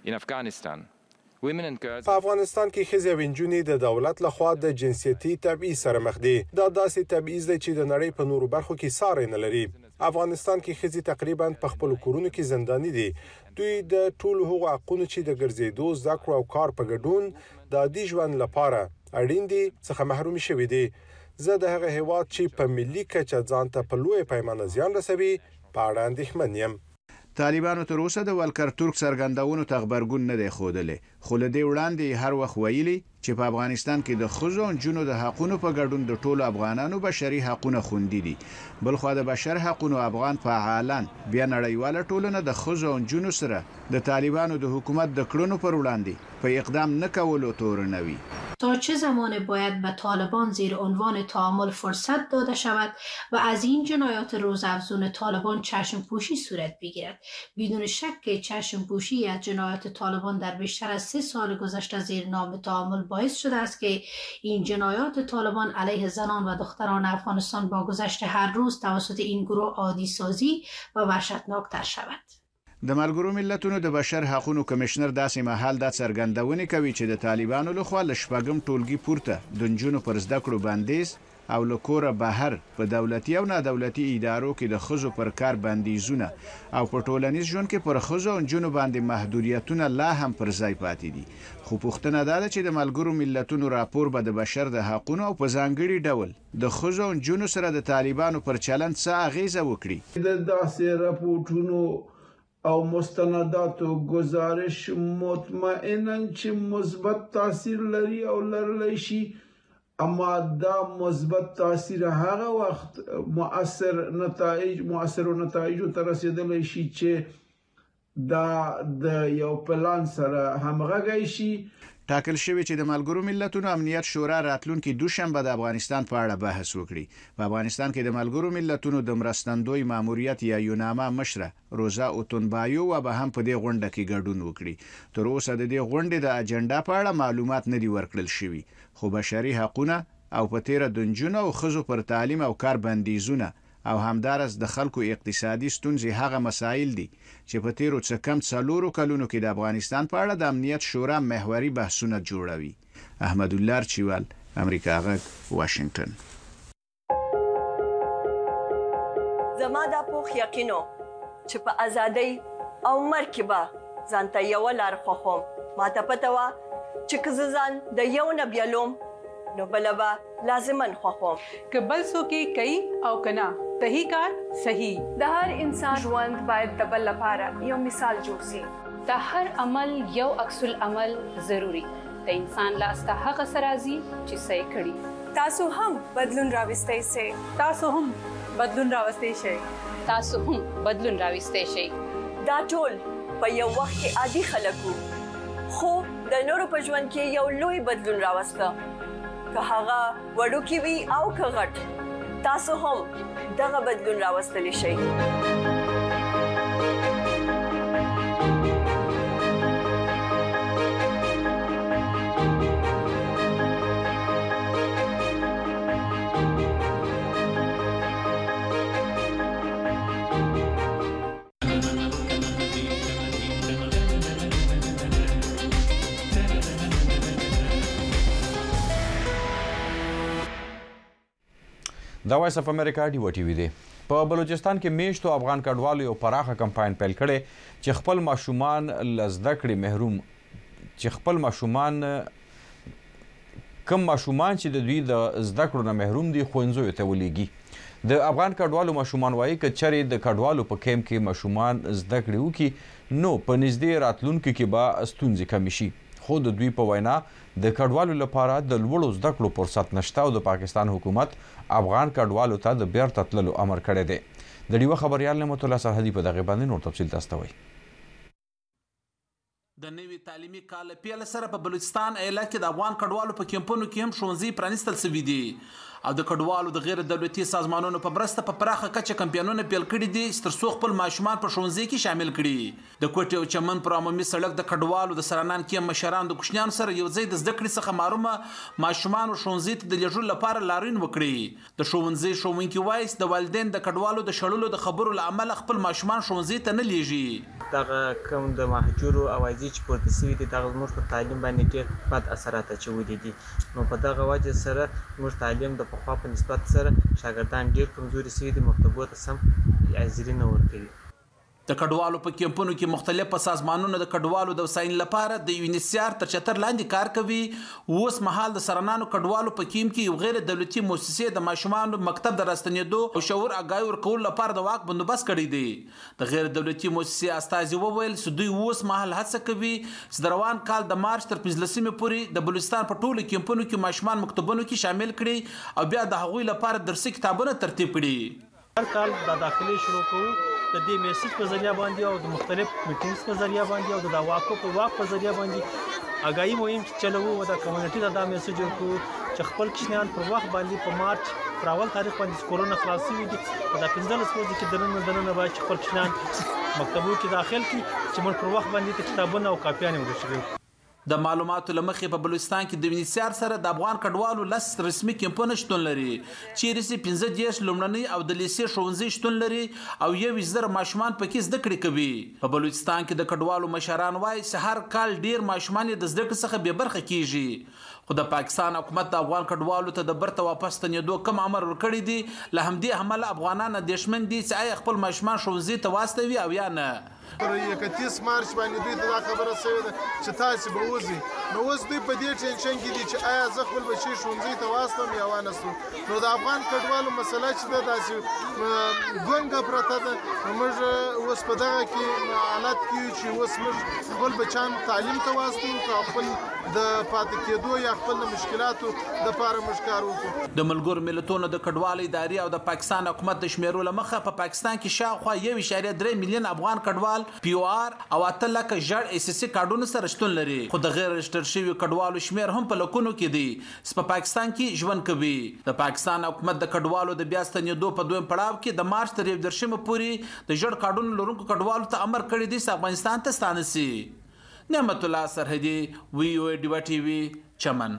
په افغانستان کې ښځې او نجونې د دولت لخوا د جنسیتي تبعیض سره مخ دي دا داسې تبعیض دی چې د نړۍ په نورو برخو کې ساری نه لري افغانستان کې ښځې تقریبا په خپل کورونو کې زنداني دي دوی د ټولو هغو حقوقو چې د ګرځېدو زده کړو او کار په ګډون د عادي ژوند لپاره اړین دي څخه محروم شوي دي زه د هغه هیواد چې په ملي کچه ځان ته په لوی پیمانه زیان رسوي په اړه اندېښمن یم طالبانو تر اوسه د والکر ترک څرګندونو ته غبرګون نه دی ښودلی خو له دې وړاندې هر وخت ویلي چې په افغانستان کې د ښځو او نجونو د حقونو په ګډون د ټولو افغانانو بشري حقونه خوندي دي. بلخوا د بشر حقونو افغان فعالان بیا نړیواله ټولنه د ښځو او نجونو سره د طالبانو د حکومت د کړنو پر وړاندې په اقدام نه کولو تورنوي. تا چه زمان باید به طالبان زیر عنوان تعامل فرصت داده شود و از این جنایات روزافزون طالبان چشم پوشی صورت بگیرد؟ بدون شک چشم پوشی از جنایات طالبان در بیشتر از 3 سال گذشته زیر نام تعامل باعث شده است که این جنایات طالبان علیه زنان و دختران افغانستان با گذشت هر روز توسط این گروه عادی سازی و وحشتناکتر شود. د ملګرو ملتونو د بشر حقوقو کمشنر داسې مهال دا څرګندونه کوي چې د طالبانو لخوا له شپږم ټولګي پورته د نجونو پر زده کړو بندیز او له کوره بهر په دولتي او نادولتي ادارو کې د ښځو پر کار بندیزونه او په ټولنیز ژوند کې پر ښځو او نجونو باندې محدودیتونه لا هم پر ځای پاتې دي. خو پوښتنه دا ده چې د ملګرو ملتونو راپور به د بشر د حقوقو او په ځانګړي ډول د ښځو او نجونو سره د طالبانو پر چلند څه اغیزه وکړي. د داسې راپورټونو او مستنداتو گزارش مطمئنا چې مثبت تاثیر لري او لرلی شي، اما دا مثبت تاثیر هغه وخت مؤثر نتایجو ته رسیدلی شي چې دا د یو پلان سره همغږی شي. ټاکل شوی چې د ملګرو ملتونو امنیت شورا راتلونکي دوشنبه د افغانستان په اړه بحث وکړي. په افغانستان کې د ملګرو ملتونو د مرستندوی ماموریت یا یوناما مشره روزا اوتونبایو و به هم په دې غونډه کې ګډون وکړي. تر اوسه د دې غونډې د اجنډا په اړه معلومات نه دي ورکړل شوي، خو بشري حقوقونه او په تیره د نجونو او ښځو پر تعلیم او کار بندیزونه او همدارس د خلکو اقتصادي ستونزې هغه مسایل دي چې په تیرو څه کم 4 کلونو کې د افغانستان په اړه د امنیت شورا محوري بحثونه جوړوي. احمد الله چوال، امریکا غږ، واشنگټن. زما دا پوخ یقینو چې په ازادۍ او مرګ کې به ځانته یو لار خوښوم. ما ته پته وه چې که زه ځان د یو نه بیلوم نو بله به لازمن خوښوم. که بل څوک یې کوي او که نه صحیح کار صحیح. د هر انسان ژوند باید د بل لپاره یو مثال جوړ شي. د هر عمل یو عکس العمل ضروری. د انسان لاس ته هغه څه راځي چې څه یې کړي. تاسو هم بدلون راوستی شئ. تاسو هم بدلون راوستی شئ. تاسو هم بدلون راوستی شئ. دا ټول په یو وخت کې عادي خلک وو، خو د نورو په ژوند کې یو لوی بدلون راوسته، که هغه وړوکی وي او که غټ. تاسو هم دغه بدلون راوستلی شئ. دا وایس اف امریکا ډیو ټي وی دی. په بلوچستان کې میشتو افغان کډوالو یو پراخه کمپاین پیل کړي چې خپل ماشومان لزده کړي محروم کم ماشومان چې د دوی د زده کړو نه محروم دي ښوونځیو ته ولیږي. د افغان کډوالو ماشومان وایي که چېرې د کډوالو په کیمپ کې ماشومان زده کړې وکړي نو په نږدې راتلونکي کې به ستونزې کمې شي. خو د دوی په وینا د کډوالو لپاره د لوړو زده کړو فرصت نشته او د پاکستان حکومت افغان کډوالو ته د بیرته تللو امر کړی دی. د ډیوه خبریال نعمت الله سرحدي په دغه باندې نور تفصیل تاسو ته وایي. د نوي تعلیمي کال پیل سره په بلوچستان ایالت کې د افغان کډوالو په کیمپونو کې هم ښوونځي پرانیستل شوي دي او د کډوالو د غیر دولتي سازمانونو په مرسته په پراخه کچه کمپاینونه پیل کړي دي چې تر څو خپل ماشومان په ښوونځي کې شامل کړي. د کوټې او چمن پر عمومي سړک د کډوالو د سرانان کې مشران د کوچنیانو سره یو ځای د زده کړې څخه محرومه ماشومان ښوونځي ته د لیږلو لپاره لاریون وکړي. د ښوونځي ښوونکي وایي د والدین د کډوالو د شړلو د خبرو له امله خپل ماشومان ښوونځي ته نه لیږي. دغه کوم د مهاجرو اوازې چې پورته شوي دي دغه زموږ په تعلیم باندې ډېر بد اثرات اچولي دي. نو په دغه وجه سره زموږ تعلیم د پخوا په نسبت سره شاګردان ډېر کمزوري شوي دي، مکتبو ته سم حاضري نه ورکوي. د کډوالو په کیمپونو کې مختلف سازمانونه د کډوالو د وسایل لپاره د یونیسیار تر چتر لاندې کار کوي. اوس مهال د سرنانو کډوالو په کیم کې یو غیر دولتي مؤسسې د ماشومانو مکتب د راستنېدو او شعور آګاهي ورکولو لپاره د واک بندوبست کړی دی. د غیر دولتي مؤسسې استازي وویل چې دوی اوس مهال هڅه کوي چې د روان کال د مارچ تر 15 پورې د بلوچستان په ټولو کیمپونو کې ماشومان مکتبونو کې شامل کړي او بیا د هغوی لپاره درسي کتابونه ترتیب کړي. هر کال د داخلي شروع کوو د دې میسج په ذریعہ باندې او د مختلف میټینګز په ذریعہ باندې او د واکو په ذریعہ باندې آگاهی مهم چلوو او د کمیونټي ته دا میسج ورکوو چې خپل کشنیان پر وخت باندې په مارچ پر اول تاریخ باندې سکولونه خلاص شوي دي او دا 15 ورځې کې دننه باید چې خپل کشنیان مکتبونو کې داخل کړي چې موږ پر وخت باندې کتابونه او کاپیانې ورسوي. د معلوماتو لمخې په بلوچستان کې د یونیسیار سره د افغان کډوالو 10 رسمي کیمپونه شتون لري چیرې چې 15 لومړنۍ او د لیسې ښوونځي شتون لري او 1,000 ماشومان پکې زده کړې کوي. په بلوچستان کې د کډوالو مشران وایي چې هر کال ډیر ماشومان د زده کړې څخه بې برخه کیږي خو د پاکستان حکومت د افغان کډوالو ته د برته واپس ستنېدو کوم امر ورکړی دی. له همدې امله افغانان اندېښمن دي چې آیا خپل ماشومان ښوونځي ته واستوي او یا نه. پر 31 مارچ باندې دوی ته دا خبره شوې ده چې تاسو به وځئ. نو اوس دوی په دې ټینشن کې دي چې آیا زه خپل بچي ښوونځي ته واستم یا وانستم. نو د افغان کډوالو مسله چې ده داسې ګونګه پرته ده. موږ اوس په دغه کې حالت کې چې اوس موږ خپل بچیان تعلیم ته واستو که خپل د پاتې کېدو یا خپل د مشکلاتو دپاره موږ کار وکړو. د ملګرو ملتونو د کډوالو ادارې او د پاکستان حکومت د شمیرو له مخه په پاکستان کې شاوخوا 1.3 میلیون افغان کډوال POR او 8 لکه ژړ SSC کارډونو سره شتون لري خو د غیر رجسټر شوي کډوالو شمیر هم په لکونو کې دی چې په پاکستان کې ژوند کوي. د پاکستان حکومت د کډوالو د بیا ستنېدو په دویم پړاو کې د مارچ تر 19 پورې د ژړ کارډونو لرونکو کډوالو ته امر کړی دی چې افغانستان ته ستانه شي. نعمت الله سرحدي VOA ډیوا TV چمن.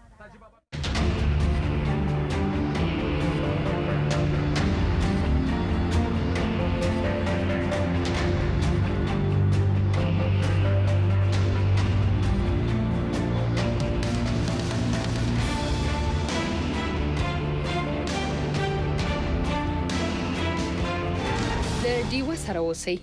ډیوه سره اوسئ.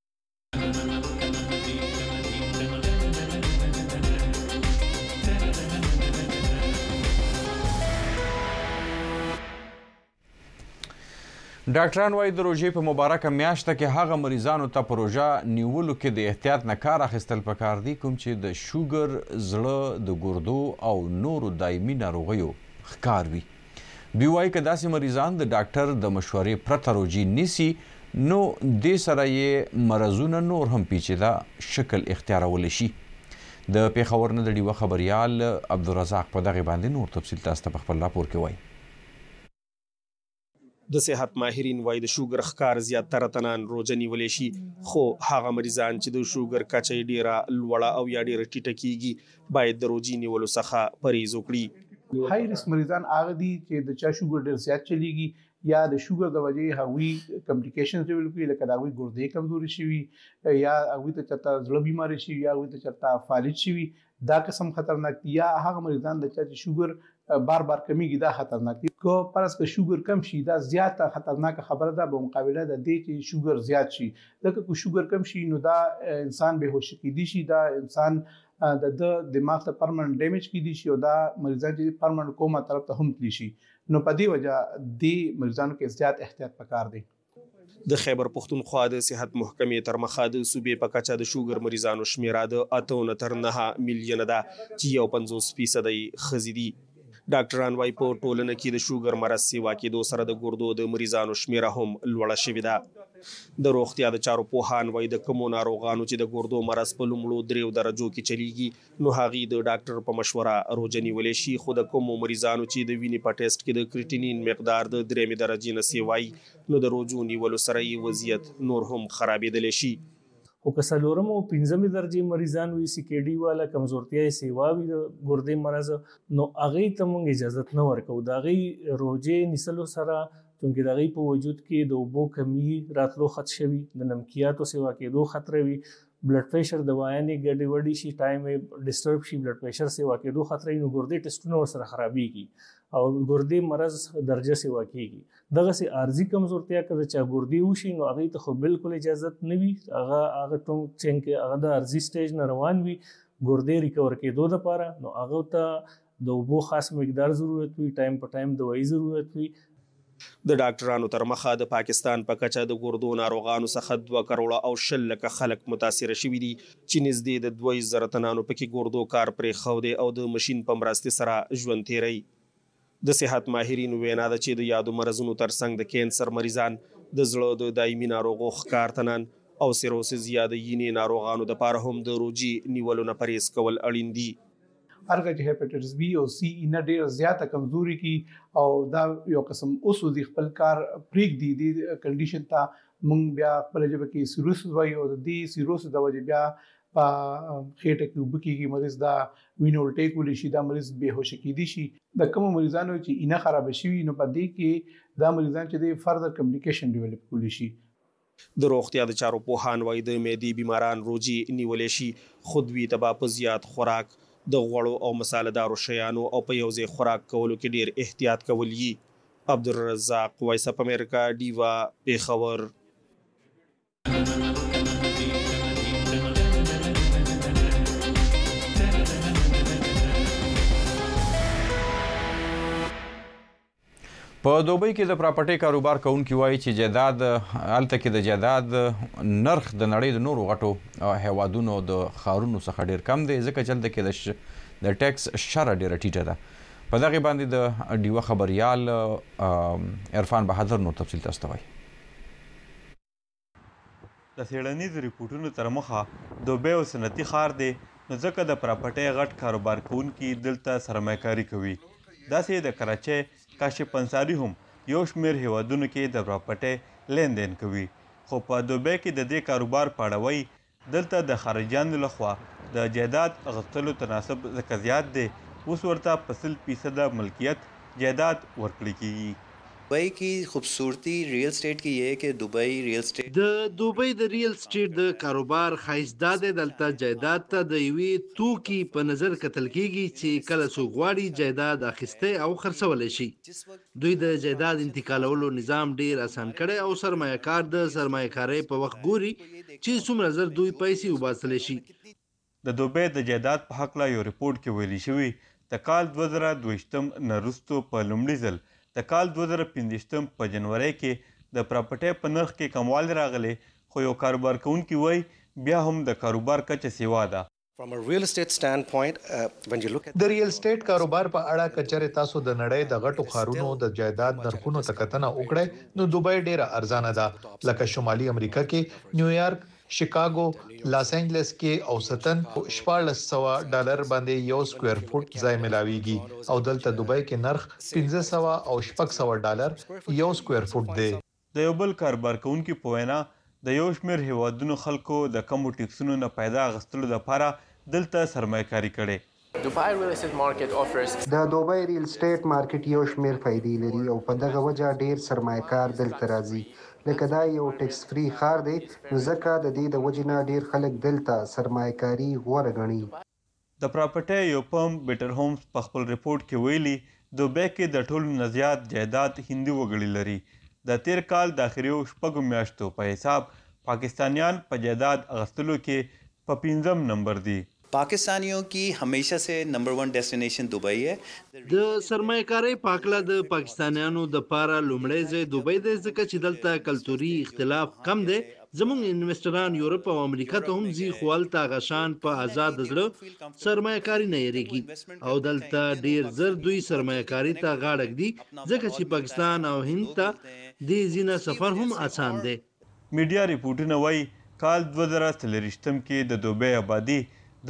ډاکټران وايي د روژې په مبارکه میاشته کې هغه مریضانو ته پروژه نیولو کې د احتیاط نه کار اخیستل پکار دي کوم چې د شوګر، زړه، د ګردو او نورو دایمي ناروغیو ښکار وي. دوی وايي که داسې مریضان د ډاکټر د مشورې پرته روژې نیسي نو دې سره یې مرضونه نور هم پیچیده شکل اختیارولی شي. د پېښور نه د ډیوه خبریال عبدالرزاق په دغې باندې نور تفصیل تاسو ته په خپل راپور کې وایي. د صحت ماهرین وایي د شوګر ښکار زیاتره تنان روژه نیولی شي خو هغه مریضان چې د شوګر کچه یې ډیره لوړه او یا ډیره ټیټه کیږي باید د روژې نیولو څخه پرهیز وکړي. هاي ریسک مریضان هغه دي چې د چا شوګر ډیر زیات چلیږي یا د شوګر د وجې هغوی کمپلیکیشنز ډیولپ کوي لکه د هغوی ګردې کمزوري شوي یا هغوی ته چېرته زړه بیماري شوي یا هغوی ته چېرته فالج شوي دا قسم خطرناک دي. یا هغه مریضان د چا چې شوګر بار بار کمیږي دا خطرناک دي. که فرض که شوګر کم شي دا زیاته خطرناکه خبره ده په مقابله د دې چې شوګر زیات شي. ځکه که شوګر کم شي نو دا انسان بهوش کیدی شي، دا انسان د دماغ ته پرمننت ډیمیج کیدی شي او دا مریضان چې پرمننت کوما طرف ته هم تللی شي. نو په دې وجه د مریضانو کې زیات احتیاط پکار دی. د خیبر پښتونخوا د صحت محکمې تر مخه د صوبې په کچه د شوګر مریضانو شمیره د 8.9 میلیونه ده چې 50% ښځې دي. ډاکټران وايي په ټولنه کې د شوګر مرض سیوا کېدو سره د ګردو د مریضانو شمیره هم لوړه شوې ده. د روغتیا د چارو پوهان وايي د کومو ناروغانو چې د ګردو مرض په لومړو 3 درجو کې چلیږي نو هغې د ډاکټر په مشوره روژه نیولی شي خو د کومو مریضانو چې د وینې په ټیسټ کې د کریټینین مقدار د 3 درجې نه سیوای نو د روژو نیولو سره یې وضعیت نور هم خرابېدلی شي. خو که څلورم او 5 درجې مریضان وي CKD والا کمزورتیا یې سیوا وي د ګردې مرض نو هغې ته موږ اجازت نه ورکوو. د هغې روژې نیسلو سره چونکې د هغې په وجود کې د اوبو کمی راتلو خط شوي، د نمکیاتو سیوا کېدو خطره وي، بلډ پریشر دوايانې ګډوډي شي، ټایم یې ډسټرب شي، بلډ پریشر سیوا کېدو خطره وي نو ګردې ټسټونه ورسره خرابېږي او ګردې مرض درجه سیوا کیږي دغه سي عارضي کمزورتیا کله چې ګردې وشي نو هغه ته خو بالکل اجازه نه وي هغه ټون چې هغه د عارضي سټیج نه روان وي ګردې ریکور کېدو لپاره نو هغه ته د اوبو خاص مقدار ضرورت وي ټایم په ټایم دوايي ضرورت وي د ډاکټرانو تر مخه د پاکستان په کچه د ګردو ناروغانو څخه 2 کروڑه او 10 لکه خلک متاثر شوي دي چې نږدې د 2,000 تنانو پکې ګردو کار پرې خودي او د ماشين په مرسته سره ژوند تیری د صحت ماهرین وینا ده چې د یادو مرزونو ترڅنګ د کینسر مریضان د زړه د دایمي ناروغو ښکارتنان او سیروسز یا د یینې ناروغانو د پاره هم د روجي نیولو نه پرهیز کول اړین دي هرګه چې هپاتایټس بی او سی نه ډیر زیاته کمزوري کی او دا یو قسم اوسو د خپل کار پریک دی د کنډیشن ته مونږ بیا خپل جبه کې سیروس وایي او د سیروس د وجه بیا په خېټه کې وبکیږي مریض دا وینول ټیک ولې شي دا مریض بهوش کېدی شي د کوم مریضانو چې اینه خراب شي نو په دې کې دا مریضان چې د فردر کمپلیکیشن ډیولپ کولی شي د روغتیا د چارو پوهان وایي د معدې بیماران روجي نیولې شي خودوي تبا په زیات خوراک د غوړو او مصالحدارو شیانو او په یو ځای خوراک کولو کې ډیر احتیاط کول یي عبدالرزاق وایس اف امریکا ډیوا پیښور په دوبۍ کې د پراپرټي کاروبار کوونکي وایي چې جایداد هلته کې د جایداد نرخ د نړۍ د نورو غټو هیوادونو د ښارونو څخه ډیر کم دی ځکه چې هلته کې د ټیکس شره ډیره ټیټه ده په دغې باندې د ډیوه خبریال عرفان بهادر نور تفصیل تاسو ته وایي د څېړنیزو ریپورټونو تر مخه دوبۍ یو صنعتي ښار دی نو ځکه د پراپرټۍ غټ کاروبار کوونکي دلته سرمایه‌کاري کوي داسې د کراچۍ کاشف انصاري هم یو شمېر هیوادونو کې د پراپرټۍ لیندین کوي خو په دوبۍ کې د دې کاروبار په اړه وایي دلته د خارجیانو لخوا د جایداد اخیستلو تناسب ځکه زیات دی اوس ورته په 100% ملکیت جایداد ورکړل کیږي दुबई की खूबसूरती रियल स्टेट की ये है कि Dubai real estate د دوبۍ د ریل سټیټ د کاروبار ښایسته دی دلته جایداد ته د یوې توکي په نظر کتل کیږي چې کله څوک غواړي جایداد اخیستی او خرڅولی شي دوی د جایداد انتقالولو نظام ډیر اسان کړی او سرمایه کار د سرمایه کارۍ په وخت ګوري چې څومره زر دوی پیسې وباسلی شي د دوبۍ د جایداد په هکله یو ریپورټ کې ویلي شوي د کال 2022 نه وروستو په لومړي ځل د کال 2015 په جنورۍ کې د پراپرټۍ په نرخ کې کموالی راغلی خو یو کاروبار کوونکي وایي بیا هم د کاروبار کچه سیوا ده From a real estate standpoint, when you look at د ریل اسټیټ کاروبار په اړه کچره تاسو د نړۍ د غټو ښارونو د جایداد نرخونو ته کتنه وکړئ نو دوبۍ ډیره ارزانه ده لکه شمالي امریکا کې نیویارک شیکاګو لاس انجلس کې اوسطن $1400 باندې یو سکوير فوټ ځای ملاويږي او دلته دوبۍ کې نرخ $1500 او $600 یو سکوير فوټ دی د یو بل کاروبار کوونکي په وینا د یو شمېر هیوادونو خلکو د کمو ټیکسونو نه پیدا اخیستلو لپاره دلته سرمایه‌کاري کړې د دوبۍ ریل اسټیټ مارکیټ یو شمېر فائدې لري او په دغه وجه ډیر سرمایه‌کار دلته راځي لکه دا یو ټیکس فری ښار دی نو ځکه د دې د وجې نه ډیر خلک دلته سرمایه‌کاري غوره ګڼي د پراپرټۍ یو فرم بیټر هومز په خپل ریپورټ کې ویلي دوبۍ کې د ټولو نه زیات جایداد هندي وګړي لري د تیر کال د اخریو 6 میاشتو په حساب پاکستانیان په جایداد اخیستلو کې په 5م نمبر دي पाकिस्तानियों की हमेशा से नंबर 1 डेस्टिनेशन दुबई है د سرمایه‌کارۍ پاکله د پاکستانیانو د پاره لومړی ځای دوبۍ دی ځکه چې دلته کلتوري اختلاف کم دی زموږ انویسټران یورپ او امریکا ته هم ځي خو هلته هغه شان په آزاد زړه سرمایه‌کاري نه یریږي او دلته ډیر زر دوی سرمایه‌کاري ته غاړه ږدي ځکه چې پاکستان او هند ته دې ځینه سفر هم آسان دی میډیا ریپورټونه وایي کال 2023 کې د دوبۍ آبادي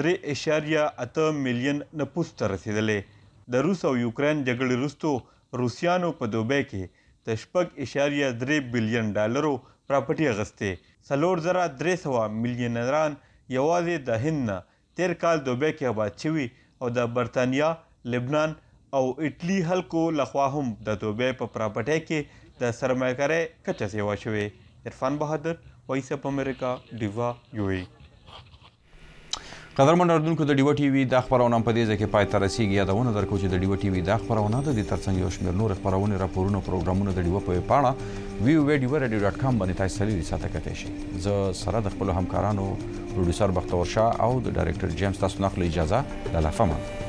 3.8 میلیون نفوس ته رسیدلې د روس او یوکرین جګړې وروسته روسیانو په دوبۍ کې د 6.3 بلین ډالرو پراپرټي اخیستې 4300 میلیونران یوازې د هند نه تیر کال دوبۍ کې آباد شوي او د برطانیا لبنان او ایټلی خلکو لخوا هم د دوبۍ په پراپرټۍ کې د سرمایه‌کارۍ کچه سیوا شوې عرفان بهادر وایس اف امریکا ډیوا یو ای قدرمن اردوونکو د ډیوه ټي وي دا خپرونه په دې ځای کې پای ته رسیږي. یادونه درکوم چې د ډیوه ټي وي دا خپرونه د دې ترڅنګ یو شمېر نور خپرونې راپورونه پروګرامونه د ډیوه په پاڼه www.diva.com باندې تاسو سره ساته کتئ شئ. زه سره د خپلو همکارانو پروډوسر بختور شاه او د ډایرکټر جیمز تاسو نه اخلي اجازه. لاله فهم.